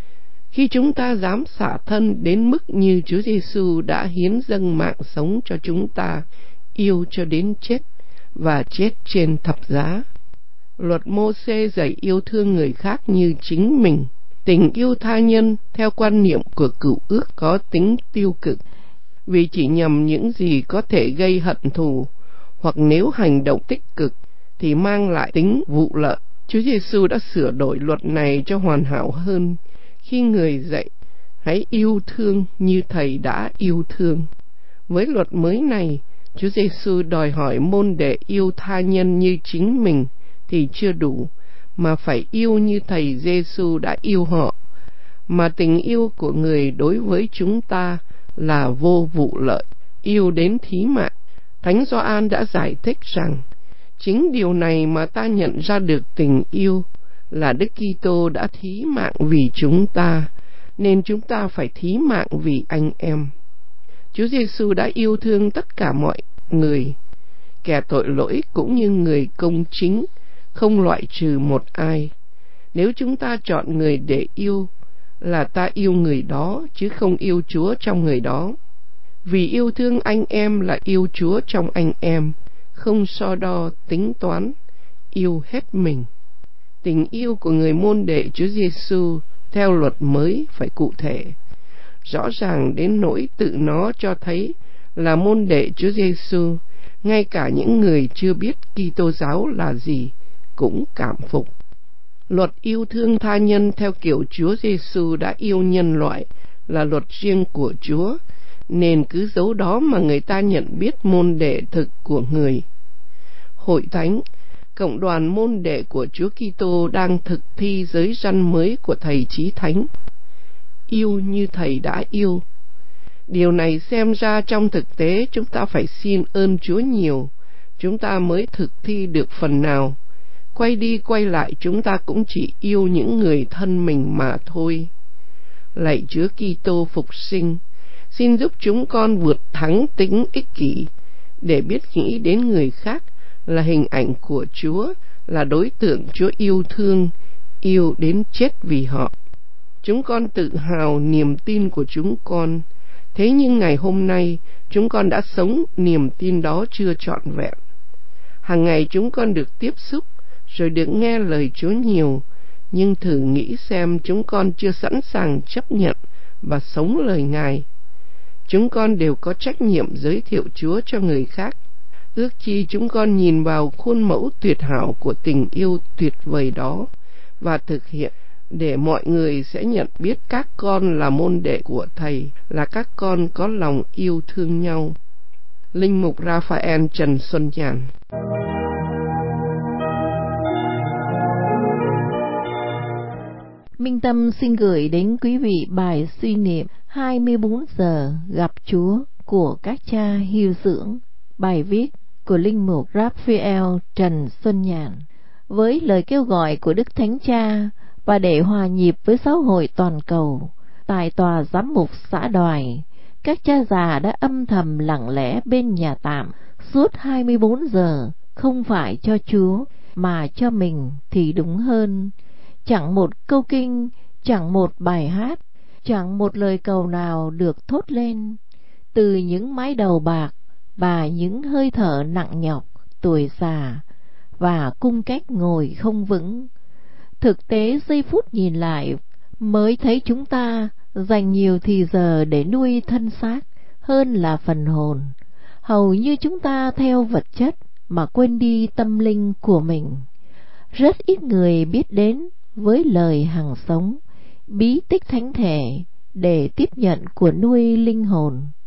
[SPEAKER 1] Khi chúng ta dám xả thân đến mức như Chúa Giêsu đã hiến dâng mạng sống cho chúng ta, yêu cho đến chết và chết trên thập giá. Luật Mô-sê dạy yêu thương người khác như chính mình. Tình yêu tha nhân theo quan niệm của Cựu Ước có tính tiêu cực, vì chỉ nhằm những gì có thể gây hận thù, hoặc nếu hành động tích cực thì mang lại tính vụ lợi. Chúa Giêsu đã sửa đổi luật này cho hoàn hảo hơn khi Người dạy hãy yêu thương như Thầy đã yêu thương. Với luật mới này, Chúa Giêsu đòi hỏi môn đệ yêu tha nhân như chính mình thì chưa đủ, mà phải yêu như Thầy Giêsu đã yêu họ. Mà tình yêu của Người đối với chúng ta là vô vụ lợi, yêu đến thí mạng. Thánh Gioan đã giải thích rằng, chính điều này mà ta nhận ra được tình yêu là Đức Kitô đã thí mạng vì chúng ta, nên chúng ta phải thí mạng vì anh em. Chúa Giêsu đã yêu thương tất cả mọi người, kẻ tội lỗi cũng như người công chính, không loại trừ một ai. Nếu chúng ta chọn người để yêu, là ta yêu người đó chứ không yêu Chúa trong người đó. Vì yêu thương anh em là yêu Chúa trong anh em, không so đo tính toán, yêu hết mình. Tình yêu của người môn đệ Chúa Giêsu theo luật mới phải cụ thể, rõ ràng đến nỗi tự nó cho thấy là môn đệ Chúa Giêsu, ngay cả những người chưa biết Kitô giáo là gì cũng cảm phục. Luật yêu thương tha nhân theo kiểu Chúa Giêsu đã yêu nhân loại là luật riêng của Chúa, nên cứ dấu đó mà người ta nhận biết môn đệ thực của Người. Hội thánh, cộng đoàn môn đệ của Chúa Kitô đang thực thi giới răn mới của Thầy Chí Thánh, yêu như Thầy đã yêu. Điều này xem ra trong thực tế chúng ta phải xin ơn Chúa nhiều, chúng ta mới thực thi được phần nào. Quay đi quay lại chúng ta cũng chỉ yêu những người thân mình mà thôi. Lạy Chúa Kitô phục sinh, xin giúp chúng con vượt thắng tính ích kỷ, để biết nghĩ đến người khác là hình ảnh của Chúa, là đối tượng Chúa yêu thương, yêu đến chết vì họ. Chúng con tự hào niềm tin của chúng con, thế nhưng ngày hôm nay chúng con đã sống niềm tin đó chưa trọn vẹn. Hàng ngày chúng con được tiếp xúc, rồi được nghe lời Chúa nhiều, nhưng thử nghĩ xem chúng con chưa sẵn sàng chấp nhận và sống lời Ngài. Chúng con đều có trách nhiệm giới thiệu Chúa cho người khác. Ước chi chúng con nhìn vào khuôn mẫu tuyệt hảo của tình yêu tuyệt vời đó và thực hiện, để mọi người sẽ nhận biết các con là môn đệ của Thầy, là các con có lòng yêu thương nhau. Linh mục Raphael Trần Xuân Nhàn.
[SPEAKER 2] Minh Tâm xin gửi đến quý vị bài suy niệm 24 giờ gặp Chúa của các cha hiếu dưỡng, bài viết của Linh mục Raphael Trần Xuân Nhàn. Với lời kêu gọi của Đức Thánh Cha và để hòa nhịp với giáo hội toàn cầu, tại tòa giám mục xã Đoài, các cha già đã âm thầm lặng lẽ bên nhà tạm suốt 24 giờ, không phải cho Chúa mà cho mình thì đúng hơn. Chẳng một câu kinh, chẳng một bài hát, chẳng một lời cầu nào được thốt lên từ những mái đầu bạc và những hơi thở nặng nhọc, tuổi già và cung cách ngồi không vững. Thực tế giây phút nhìn lại mới thấy chúng ta dành nhiều thì giờ để nuôi thân xác hơn là phần hồn. Hầu như chúng ta theo vật chất mà quên đi tâm linh của mình. Rất ít người biết đến với lời hằng sống, bí tích thánh thể để tiếp nhận của nuôi linh hồn.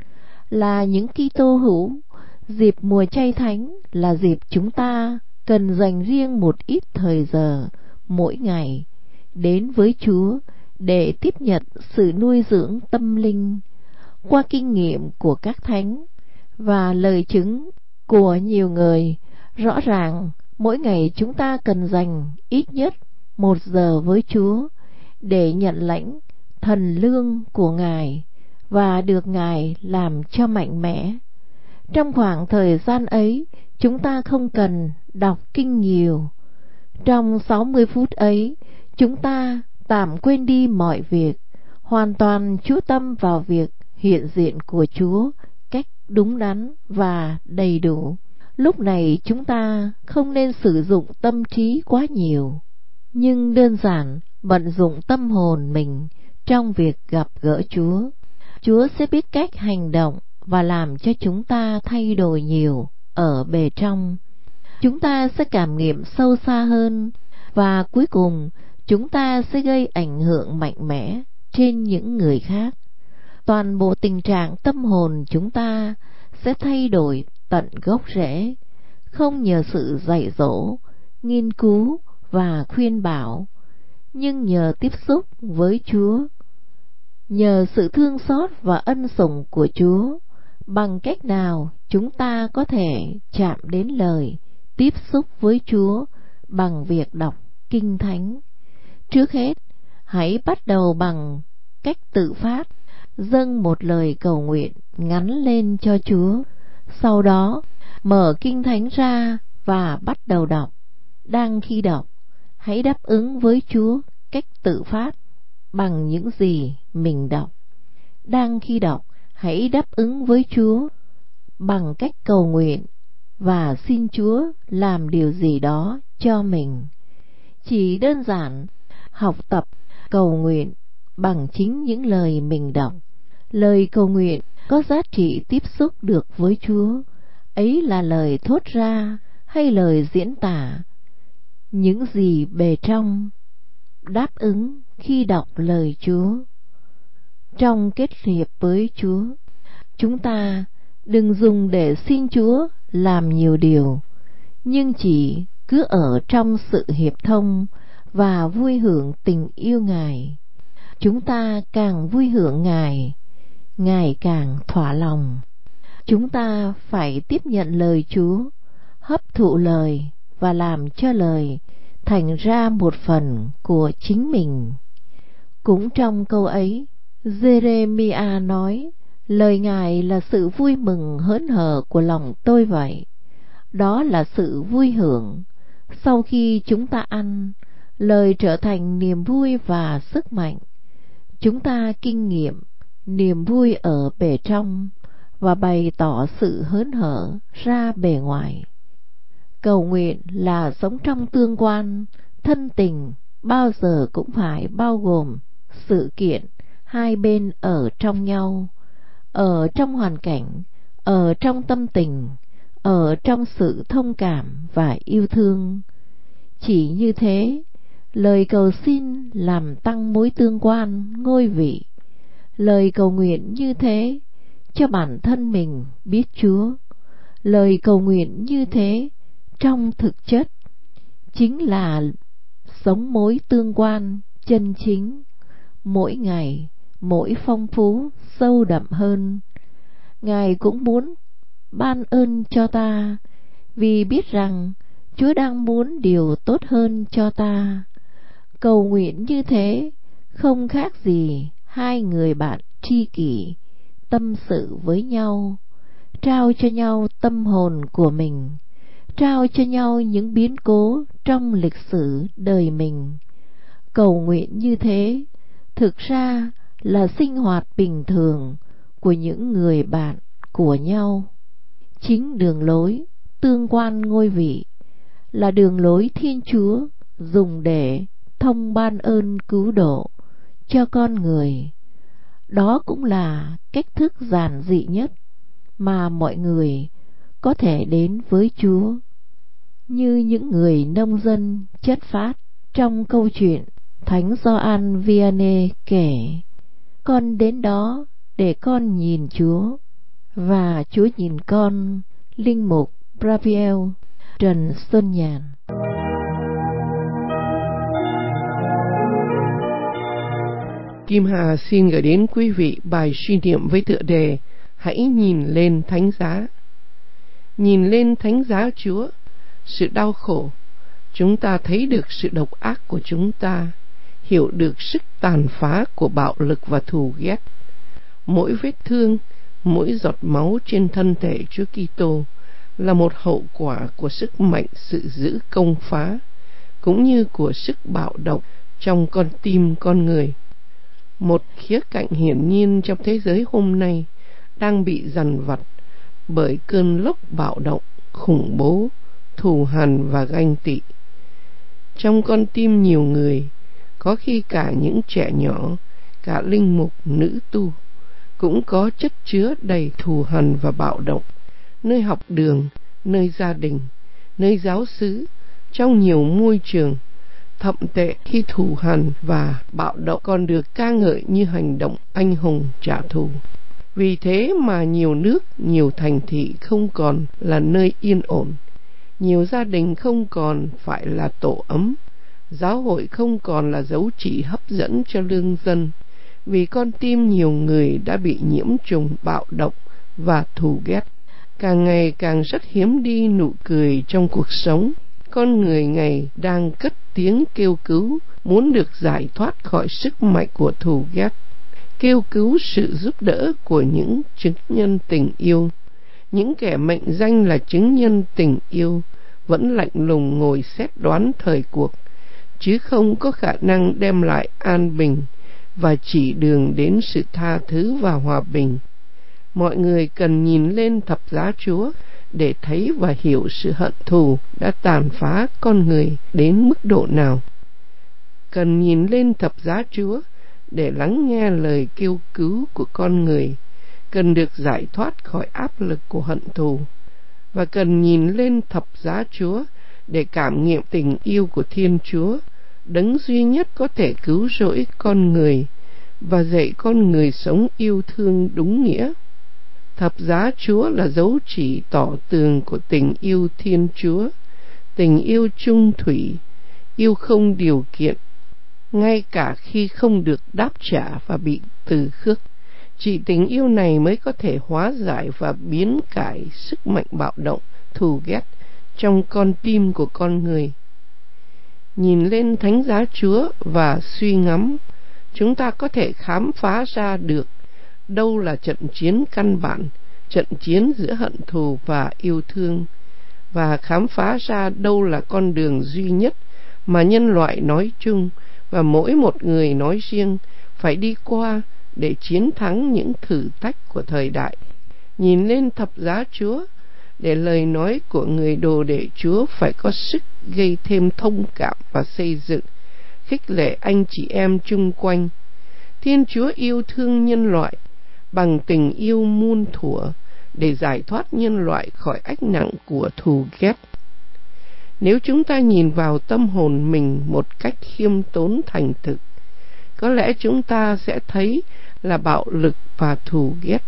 [SPEAKER 2] Là những Kitô hữu, dịp mùa chay thánh là dịp chúng ta cần dành riêng một ít thời giờ mỗi ngày đến với Chúa để tiếp nhận sự nuôi dưỡng tâm linh qua kinh nghiệm của các thánh và lời chứng của nhiều người. Rõ ràng mỗi ngày chúng ta cần dành ít nhất 1 giờ với Chúa để nhận lãnh thần lương của Ngài và được Ngài làm cho mạnh mẽ. Trong khoảng thời gian ấy, chúng ta không cần đọc kinh nhiều. Trong 60 phút ấy, chúng ta tạm quên đi mọi việc, hoàn toàn chú tâm vào việc hiện diện của Chúa cách đúng đắn và đầy đủ. Lúc này chúng ta không nên sử dụng tâm trí quá nhiều, nhưng đơn giản vận dụng tâm hồn mình trong việc gặp gỡ Chúa. Chúa sẽ biết cách hành động và làm cho chúng ta thay đổi nhiều ở bề trong. Chúng ta sẽ cảm nghiệm sâu xa hơn và cuối cùng chúng ta sẽ gây ảnh hưởng mạnh mẽ trên những người khác. Toàn bộ tình trạng tâm hồn chúng ta sẽ thay đổi tận gốc rễ, không nhờ sự dạy dỗ, nghiên cứu và khuyên bảo, nhưng nhờ tiếp xúc với Chúa. Nhờ sự thương xót và ân sủng của Chúa, bằng cách nào chúng ta có thể chạm đến lời, tiếp xúc với Chúa bằng việc đọc Kinh Thánh. Trước hết, hãy bắt đầu bằng cách tự phát, dâng một lời cầu nguyện ngắn lên cho Chúa. Sau đó, mở Kinh Thánh ra và bắt đầu đọc. Đang khi đọc, hãy đáp ứng với Chúa cách tự phát bằng những gì mình đọc. Đang khi đọc, hãy đáp ứng với Chúa bằng cách cầu nguyện và xin Chúa làm điều gì đó cho mình. Chỉ đơn giản học tập cầu nguyện bằng chính những lời mình đọc. Lời cầu nguyện có giá trị tiếp xúc được với Chúa, ấy là lời thốt ra hay lời diễn tả những gì bề trong đáp ứng khi đọc lời Chúa. Trong kết hiệp với Chúa, chúng ta đừng dùng để xin Chúa làm nhiều điều, nhưng chỉ cứ ở trong sự hiệp thông và vui hưởng tình yêu Ngài. Chúng ta càng vui hưởng Ngài, Ngài càng thỏa lòng. Chúng ta phải tiếp nhận lời Chúa, hấp thụ lời và làm cho lời thành ra một phần của chính mình. Cũng trong câu ấy, Jeremiah nói, lời Ngài là sự vui mừng hớn hở của lòng tôi vậy. Đó là sự vui hưởng. Sau khi chúng ta ăn, lời trở thành niềm vui và sức mạnh. Chúng ta kinh nghiệm niềm vui ở bề trong và bày tỏ sự hớn hở ra bề ngoài. Cầu nguyện là sống trong tương quan, thân tình bao giờ cũng phải bao gồm sự kiện hai bên ở trong nhau, ở trong hoàn cảnh, ở trong tâm tình, ở trong sự thông cảm và yêu thương. Chỉ như thế, lời cầu xin làm tăng mối tương quan ngôi vị. Lời cầu nguyện như thế cho bản thân mình biết Chúa. Lời cầu nguyện như thế trong thực chất chính là sống mối tương quan chân chính, mỗi ngày mỗi phong phú sâu đậm hơn. Ngài cũng muốn ban ơn cho ta, vì biết rằng Chúa đang muốn điều tốt hơn cho ta. Cầu nguyện như thế không khác gì hai người bạn tri kỷ tâm sự với nhau, trao cho nhau tâm hồn của mình, trao cho nhau những biến cố trong lịch sử đời mình. Cầu nguyện như thế thực ra là sinh hoạt bình thường của những người bạn của nhau. Chính đường lối tương quan ngôi vị là đường lối Thiên Chúa dùng để thông ban ơn cứu độ cho con người. Đó cũng là cách thức giản dị nhất mà mọi người có thể đến với Chúa. Như những người nông dân chất phác trong câu chuyện Thánh Gioan Vianney kể, con đến đó để con nhìn Chúa, và Chúa nhìn con. Linh mục Raphael Trần Xuân Nhàn.
[SPEAKER 1] Kim Hà xin gửi đến quý vị bài suy niệm với tựa đề Hãy nhìn lên thánh giá. Nhìn lên thánh giá Chúa, sự đau khổ, chúng ta thấy được sự độc ác của chúng ta, hiểu được sức tàn phá của bạo lực và thù ghét. Mỗi vết thương, mỗi giọt máu trên thân thể Chúa Kitô là một hậu quả của sức mạnh sự dữ công phá, cũng như của sức bạo động trong con tim con người. Một khía cạnh hiển nhiên trong thế giới hôm nay đang bị dằn vặt bởi cơn lốc bạo động, khủng bố, thù hằn và ganh tị. Trong con tim nhiều người, có khi cả những trẻ nhỏ, cả linh mục, nữ tu, cũng có chất chứa đầy thù hằn và bạo động, nơi học đường, nơi gia đình, nơi giáo xứ, trong nhiều môi trường. Thậm tệ khi thù hằn và bạo động còn được ca ngợi như hành động anh hùng trả thù. Vì thế mà nhiều nước, nhiều thành thị không còn là nơi yên ổn, nhiều gia đình không còn phải là tổ ấm, giáo hội không còn là dấu chỉ hấp dẫn cho lương dân, vì con tim nhiều người đã bị nhiễm trùng bạo động và thù ghét. Càng ngày càng rất hiếm đi nụ cười trong cuộc sống. Con người ngày đang cất tiếng kêu cứu, muốn được giải thoát khỏi sức mạnh của thù ghét, kêu cứu sự giúp đỡ của những chứng nhân tình yêu. Những kẻ mệnh danh là chứng nhân tình yêu vẫn lạnh lùng ngồi xét đoán thời cuộc, chứ không có khả năng đem lại an bình và chỉ đường đến sự tha thứ và hòa bình. Mọi người cần nhìn lên thập giá Chúa để thấy và hiểu sự hận thù đã tàn phá con người đến mức độ nào. Cần nhìn lên thập giá Chúa để lắng nghe lời kêu cứu của con người, cần được giải thoát khỏi áp lực của hận thù. Và cần nhìn lên thập giá Chúa để cảm nghiệm tình yêu của Thiên Chúa, đấng duy nhất có thể cứu rỗi con người và dạy con người sống yêu thương đúng nghĩa. Thập giá Chúa là dấu chỉ tỏ tường của tình yêu Thiên Chúa, tình yêu chung thủy, yêu không điều kiện, ngay cả khi không được đáp trả và bị từ khước. Chỉ tình yêu này mới có thể hóa giải và biến cải sức mạnh bạo động, thù ghét trong con tim của con người. Nhìn lên thánh giá Chúa và suy ngẫm, chúng ta có thể khám phá ra được đâu là trận chiến căn bản, trận chiến giữa hận thù và yêu thương, và khám phá ra đâu là con đường duy nhất mà nhân loại nói chung và mỗi một người nói riêng phải đi qua để chiến thắng những thử thách của thời đại. Nhìn lên thập giá Chúa để lời nói của người đồ đệ Chúa phải có sức gây thêm thông cảm và xây dựng, khích lệ anh chị em chung quanh. Thiên Chúa yêu thương nhân loại bằng tình yêu muôn thuở để giải thoát nhân loại khỏi ách nặng của thù ghét. Nếu chúng ta nhìn vào tâm hồn mình một cách khiêm tốn thành thực, có lẽ chúng ta sẽ thấy là bạo lực và thù ghét,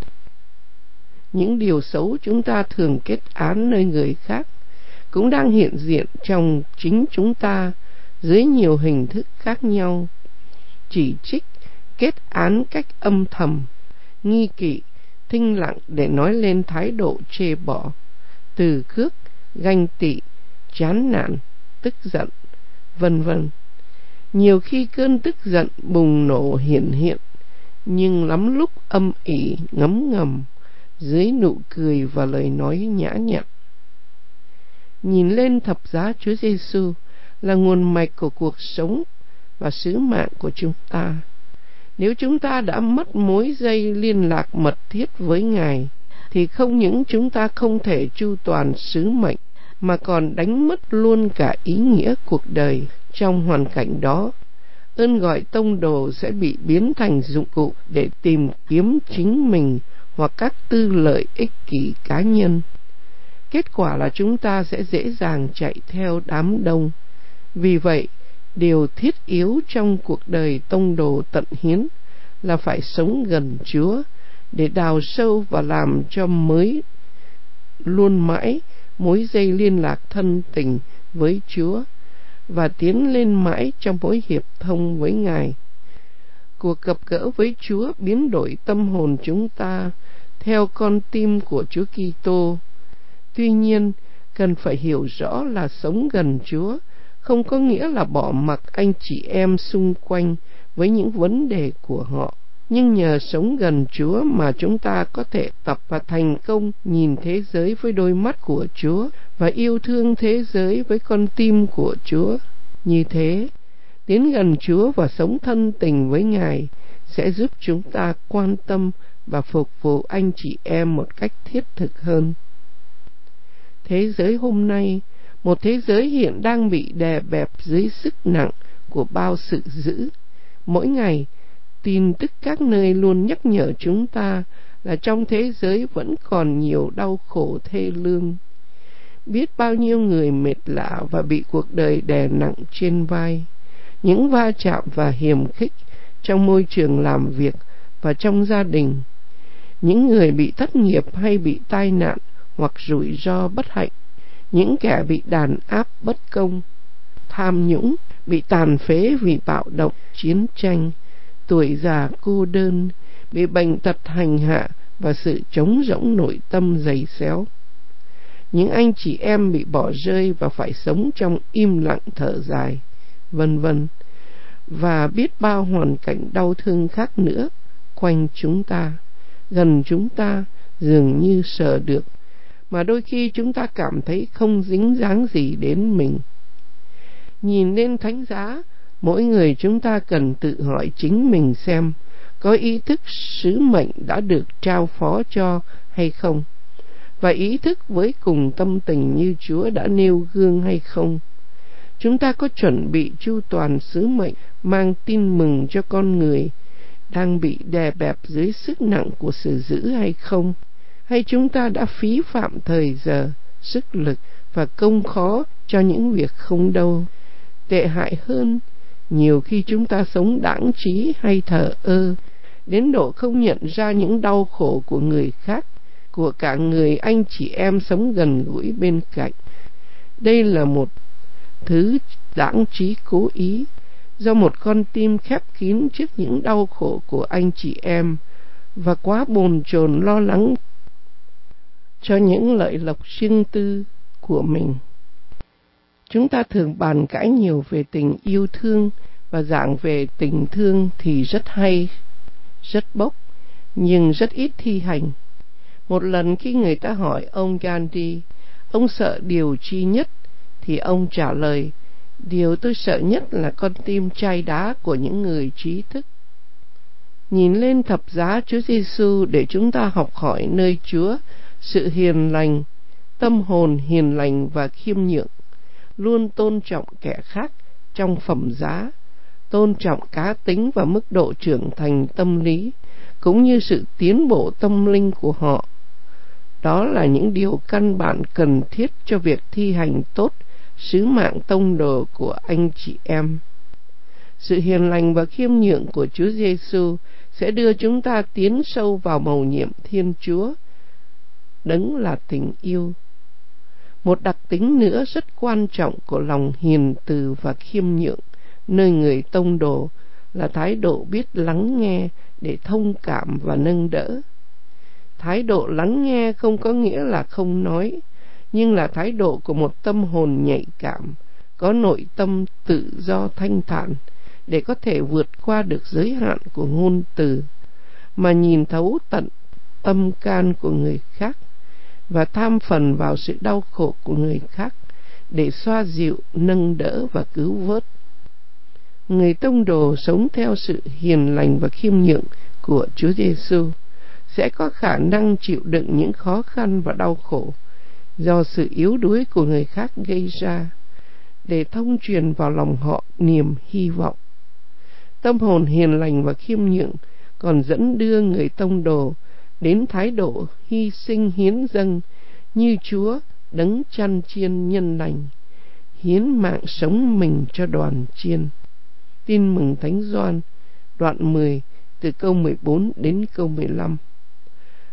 [SPEAKER 1] những điều xấu chúng ta thường kết án nơi người khác, cũng đang hiện diện trong chính chúng ta dưới nhiều hình thức khác nhau. Chỉ trích, kết án cách âm thầm, nghi kỵ, thinh lặng để nói lên thái độ chê bỏ, từ khước, ganh tị, chán nản, tức giận, vân vân. Nhiều khi cơn tức giận bùng nổ hiện, nhưng lắm lúc âm ỉ ngấm ngầm dưới nụ cười và lời nói nhã nhặn. Nhìn lên thập giá Chúa Giêsu là nguồn mạch của cuộc sống và sứ mạng của chúng ta. Nếu chúng ta đã mất mối dây liên lạc mật thiết với Ngài, thì không những chúng ta không thể chu toàn sứ mệnh, mà còn đánh mất luôn cả ý nghĩa cuộc đời trong hoàn cảnh đó. Ơn gọi tông đồ sẽ bị biến thành dụng cụ để tìm kiếm chính mình hoặc các tư lợi ích kỷ cá nhân. Kết quả là chúng ta sẽ dễ dàng chạy theo đám đông. Vì vậy, điều thiết yếu trong cuộc đời tông đồ tận hiến là phải sống gần Chúa, để đào sâu và làm cho mới luôn mãi mối dây liên lạc thân tình với Chúa và tiến lên mãi trong mối hiệp thông với Ngài. Cuộc gặp gỡ với Chúa biến đổi tâm hồn chúng ta theo con tim của Chúa Kitô. Tuy nhiên, cần phải hiểu rõ là sống gần Chúa không có nghĩa là bỏ mặc anh chị em xung quanh với những vấn đề của họ. Nhưng nhờ sống gần Chúa mà chúng ta có thể tập và thành công nhìn thế giới với đôi mắt của Chúa và yêu thương thế giới với con tim của Chúa. Như thế, tiến gần Chúa và sống thân tình với Ngài sẽ giúp chúng ta quan tâm và phục vụ anh chị em một cách thiết thực hơn. Thế giới hôm nay, một thế giới hiện đang bị đè bẹp dưới sức nặng của bao sự dữ. Mỗi ngày, tin tức các nơi luôn nhắc nhở chúng ta là trong thế giới vẫn còn nhiều đau khổ thê lương. Biết bao nhiêu người mệt lả và bị cuộc đời đè nặng trên vai. Những va chạm và hiềm khích trong môi trường làm việc và trong gia đình. Những người bị thất nghiệp hay bị tai nạn hoặc rủi ro bất hạnh. Những kẻ bị đàn áp bất công, tham nhũng, bị tàn phế vì bạo động, chiến tranh, tuổi già cô đơn, bị bệnh tật hành hạ và sự trống rỗng nội tâm dày xéo. Những anh chị em bị bỏ rơi và phải sống trong im lặng thở dài, vân vân, và biết bao hoàn cảnh đau thương khác nữa quanh chúng ta, gần chúng ta dường như sờ được, mà đôi khi chúng ta cảm thấy không dính dáng gì đến mình. Nhìn lên thánh giá, mỗi người chúng ta cần tự hỏi chính mình xem có ý thức sứ mệnh đã được trao phó cho hay không, và ý thức với cùng tâm tình như Chúa đã nêu gương hay không. Chúng ta có chuẩn bị chu toàn sứ mệnh mang tin mừng cho con người đang bị đè bẹp dưới sức nặng của sự dữ hay không? Hay chúng ta đã phí phạm thời giờ, sức lực và công khó cho những việc không đâu? Tệ hại hơn, nhiều khi chúng ta sống đãng trí hay thờ ơ, đến độ không nhận ra những đau khổ của người khác, của cả người anh chị em sống gần gũi bên cạnh. Đây là một thứ đãng trí cố ý, do một con tim khép kín trước những đau khổ của anh chị em, và quá bồn chồn lo lắng cho những lợi lộc riêng tư của mình. Chúng ta thường bàn cãi nhiều về tình yêu thương và giảng về tình thương thì rất hay, rất bốc, nhưng rất ít thi hành. Một lần khi người ta hỏi ông Gandhi, ông sợ điều chi nhất, thì ông trả lời, điều tôi sợ nhất là con tim chai đá của những người trí thức. Nhìn lên thập giá Chúa Giêsu để chúng ta học hỏi nơi Chúa sự hiền lành, tâm hồn hiền lành và khiêm nhượng, luôn tôn trọng kẻ khác trong phẩm giá, tôn trọng cá tính và mức độ trưởng thành tâm lý, cũng như sự tiến bộ tâm linh của họ. Đó là những điều căn bản cần thiết cho việc thi hành tốt sứ mạng tông đồ của anh chị em. Sự hiền lành và khiêm nhượng của Chúa Giêsu sẽ đưa chúng ta tiến sâu vào mầu nhiệm Thiên Chúa, đấng là tình yêu. Một đặc tính nữa rất quan trọng của lòng hiền từ và khiêm nhượng nơi người tông đồ là thái độ biết lắng nghe để thông cảm và nâng đỡ. Thái độ lắng nghe không có nghĩa là không nói, nhưng là thái độ của một tâm hồn nhạy cảm, có nội tâm tự do thanh thản, để có thể vượt qua được giới hạn của ngôn từ, mà nhìn thấu tận tâm can của người khác, và tham phần vào sự đau khổ của người khác, để xoa dịu, nâng đỡ và cứu vớt. Người tông đồ sống theo sự hiền lành và khiêm nhượng của Chúa Giêsu sẽ có khả năng chịu đựng những khó khăn và đau khổ do sự yếu đuối của người khác gây ra, để thông truyền vào lòng họ niềm hy vọng. Tâm hồn hiền lành và khiêm nhượng còn dẫn đưa người tông đồ đến thái độ hy sinh hiến dâng như Chúa đấng chăn chiên nhân lành, hiến mạng sống mình cho đoàn chiên. Tin mừng Thánh Gioan, đoạn 10, từ câu 14 đến câu 15.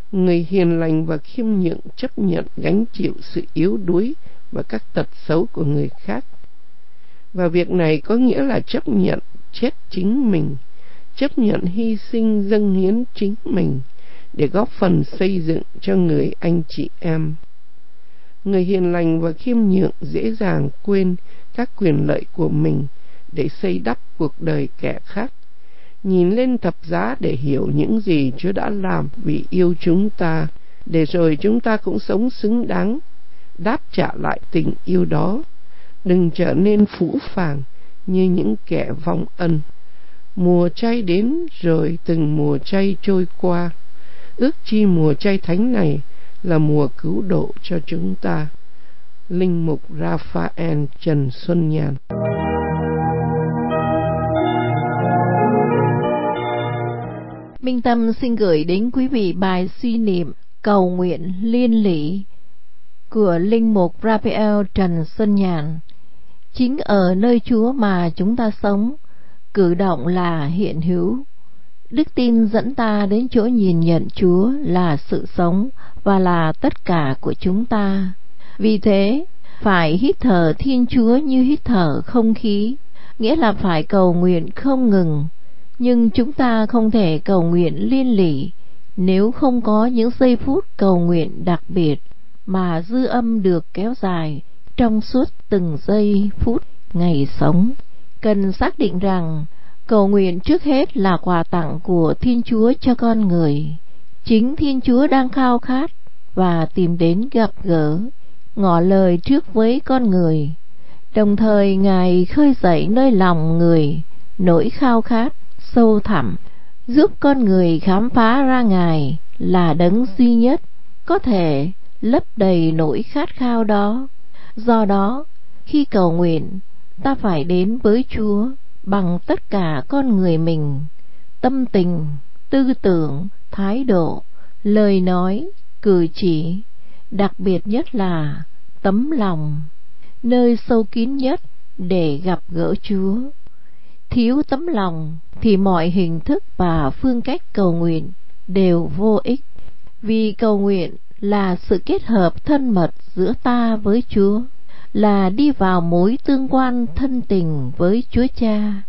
[SPEAKER 1] Người hiền lành và khiêm nhượng chấp nhận gánh chịu sự yếu đuối và các tật xấu của người khác. Và việc này có nghĩa là chấp nhận chết chính mình, chấp nhận hy sinh dâng hiến chính mình để góp phần xây dựng cho người anh chị em. Người hiền lành và khiêm nhượng dễ dàng quên các quyền lợi của mình để xây đắp cuộc đời kẻ khác, nhìn lên thập giá để hiểu những gì Chúa đã làm vì yêu chúng ta, để rồi chúng ta cũng sống xứng đáng đáp trả lại tình yêu đó. Đừng trở nên phũ phàng như những kẻ vong ân. Mùa chay đến rồi từng mùa chay trôi qua, ước chi mùa chay thánh này là mùa cứu độ cho chúng ta. Linh mục Raphael Trần Xuân Nhàn.
[SPEAKER 2] Minh Tâm xin gửi đến quý vị bài suy niệm cầu nguyện liên lỉ của Linh mục Raphael Trần Xuân Nhàn. Chính ở nơi Chúa mà chúng ta sống, cử động là hiện hữu. Đức tin dẫn ta đến chỗ nhìn nhận Chúa là sự sống và là tất cả của chúng ta. Vì thế, phải hít thở Thiên Chúa như hít thở không khí, nghĩa là phải cầu nguyện không ngừng. Nhưng chúng ta không thể cầu nguyện liên lỉ nếu không có những giây phút cầu nguyện đặc biệt mà dư âm được kéo dài trong suốt từng giây phút ngày sống. Cần xác định rằng cầu nguyện trước hết là quà tặng của Thiên Chúa cho con người. Chính Thiên Chúa đang khao khát và tìm đến gặp gỡ, ngỏ lời trước với con người. Đồng thời Ngài khơi dậy nơi lòng người nỗi khao khát sâu thẳm, giúp con người khám phá ra Ngài là đấng duy nhất có thể lấp đầy nỗi khát khao đó. Do đó, khi cầu nguyện, ta phải đến với Chúa bằng tất cả con người mình, tâm tình, tư tưởng, thái độ, lời nói, cử chỉ, đặc biệt nhất là tấm lòng, nơi sâu kín nhất để gặp gỡ Chúa. Thiếu tấm lòng thì mọi hình thức và phương cách cầu nguyện đều vô ích, vì cầu nguyện là sự kết hợp thân mật giữa ta với Chúa, là đi vào mối tương quan thân tình với Chúa Cha,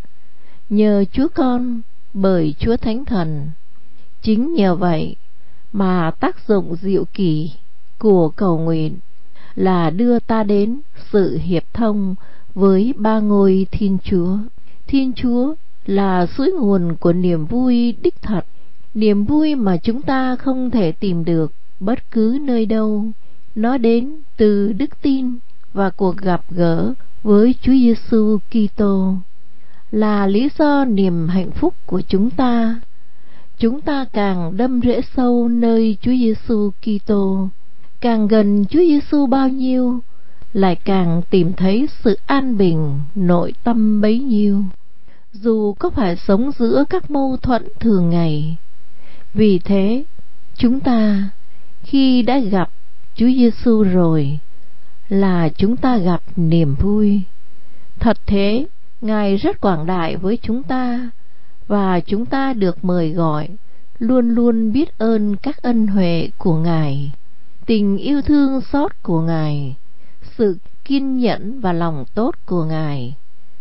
[SPEAKER 2] nhờ Chúa Con bởi Chúa Thánh Thần. Chính nhờ vậy mà tác dụng diệu kỳ của cầu nguyện là đưa ta đến sự hiệp thông với ba ngôi Thiên Chúa. Thiên Chúa là suối nguồn của niềm vui đích thật, niềm vui mà chúng ta không thể tìm được bất cứ nơi đâu. Nó đến từ đức tin và cuộc gặp gỡ với Chúa Giêsu Kitô, là lý do niềm hạnh phúc của chúng ta. Chúng ta càng đâm rễ sâu nơi Chúa Giêsu Kitô, càng gần Chúa Giêsu bao nhiêu, lại càng tìm thấy sự an bình nội tâm bấy nhiêu, dù có phải sống giữa các mâu thuẫn thường ngày. Vì thế, chúng ta khi đã gặp Chúa Giêsu rồi là chúng ta gặp niềm vui. Thật thế, Ngài rất quảng đại với chúng ta, và chúng ta được mời gọi luôn luôn biết ơn các ân huệ của Ngài, tình yêu thương xót của Ngài, sự kiên nhẫn và lòng tốt của Ngài,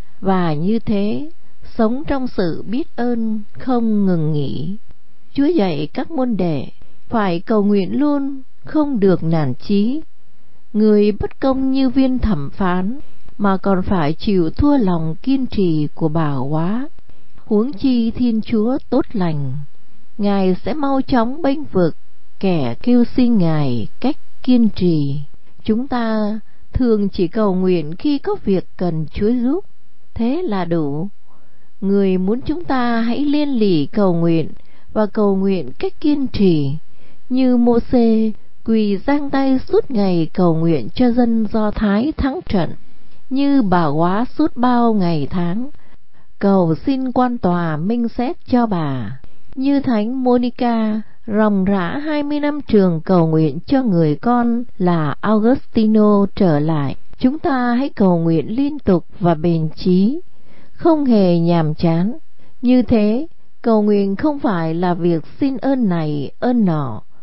[SPEAKER 2] và như thế sống trong sự biết ơn không ngừng nghỉ. Chúa dạy các môn đệ phải cầu nguyện luôn, không được nản chí. Người bất công như viên thẩm phán mà còn phải chịu thua lòng kiên trì của bảo hóa, huống chi Thiên Chúa tốt lành, Ngài sẽ mau chóng bênh vực kẻ kêu xin Ngài cách kiên trì. Chúng ta thường chỉ cầu nguyện khi có việc cần Chúa giúp, thế là đủ. Người muốn chúng ta hãy liên lỉ cầu nguyện và cầu nguyện cách kiên trì, như Mô-sê quỳ giang tay suốt ngày cầu nguyện cho dân Do Thái thắng trận, như bà hóa suốt bao ngày tháng cầu xin quan tòa minh xét cho bà, như Thánh Monica ròng rã 20 năm trường cầu nguyện cho người con là Augustino trở lại. Chúng ta hãy cầu nguyện liên tục và bền chí, không hề nhàm chán. Như thế, cầu nguyện không phải là việc xin ơn này ơn nọ,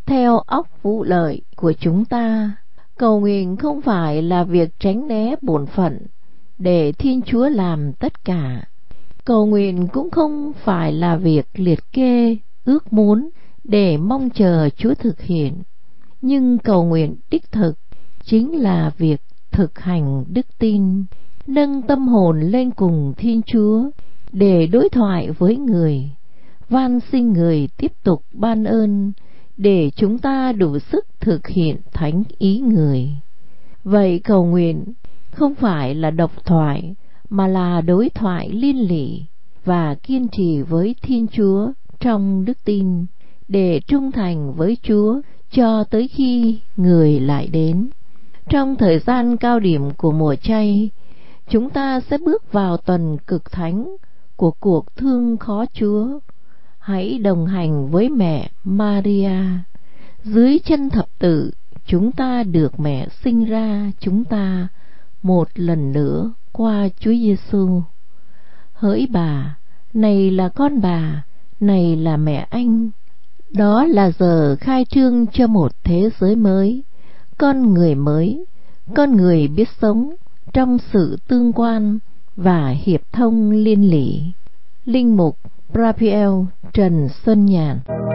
[SPEAKER 2] theo óc vụ lợi của chúng ta. Cầu nguyện không phải là việc tránh né bổn phận để Thiên Chúa làm tất cả. Cầu nguyện cũng không phải là việc liệt kê ước muốn để mong chờ Chúa thực hiện. Nhưng cầu nguyện đích thực chính là việc thực hành đức tin, nâng tâm hồn lên cùng Thiên Chúa để đối thoại với người, van xin người tiếp tục ban ơn để chúng ta đủ sức thực hiện thánh ý người. Vậy cầu nguyện không phải là độc thoại, mà là đối thoại liên lỉ và kiên trì với Thiên Chúa trong đức tin, để trung thành với Chúa cho tới khi người lại đến. Trong thời gian cao điểm của mùa chay, chúng ta sẽ bước vào tuần cực thánh của cuộc thương khó Chúa. Hãy đồng hành với mẹ Maria. Dưới chân thập tự, chúng ta được mẹ sinh ra chúng ta một lần nữa qua Chúa Giêsu. Hỡi bà, này là con bà, này là mẹ anh. Đó là giờ khai trương cho một thế giới mới, con người mới, con người biết sống trong sự tương quan và hiệp thông liên lỉ. Linh mục Raphael Trần Xuân Nhàn.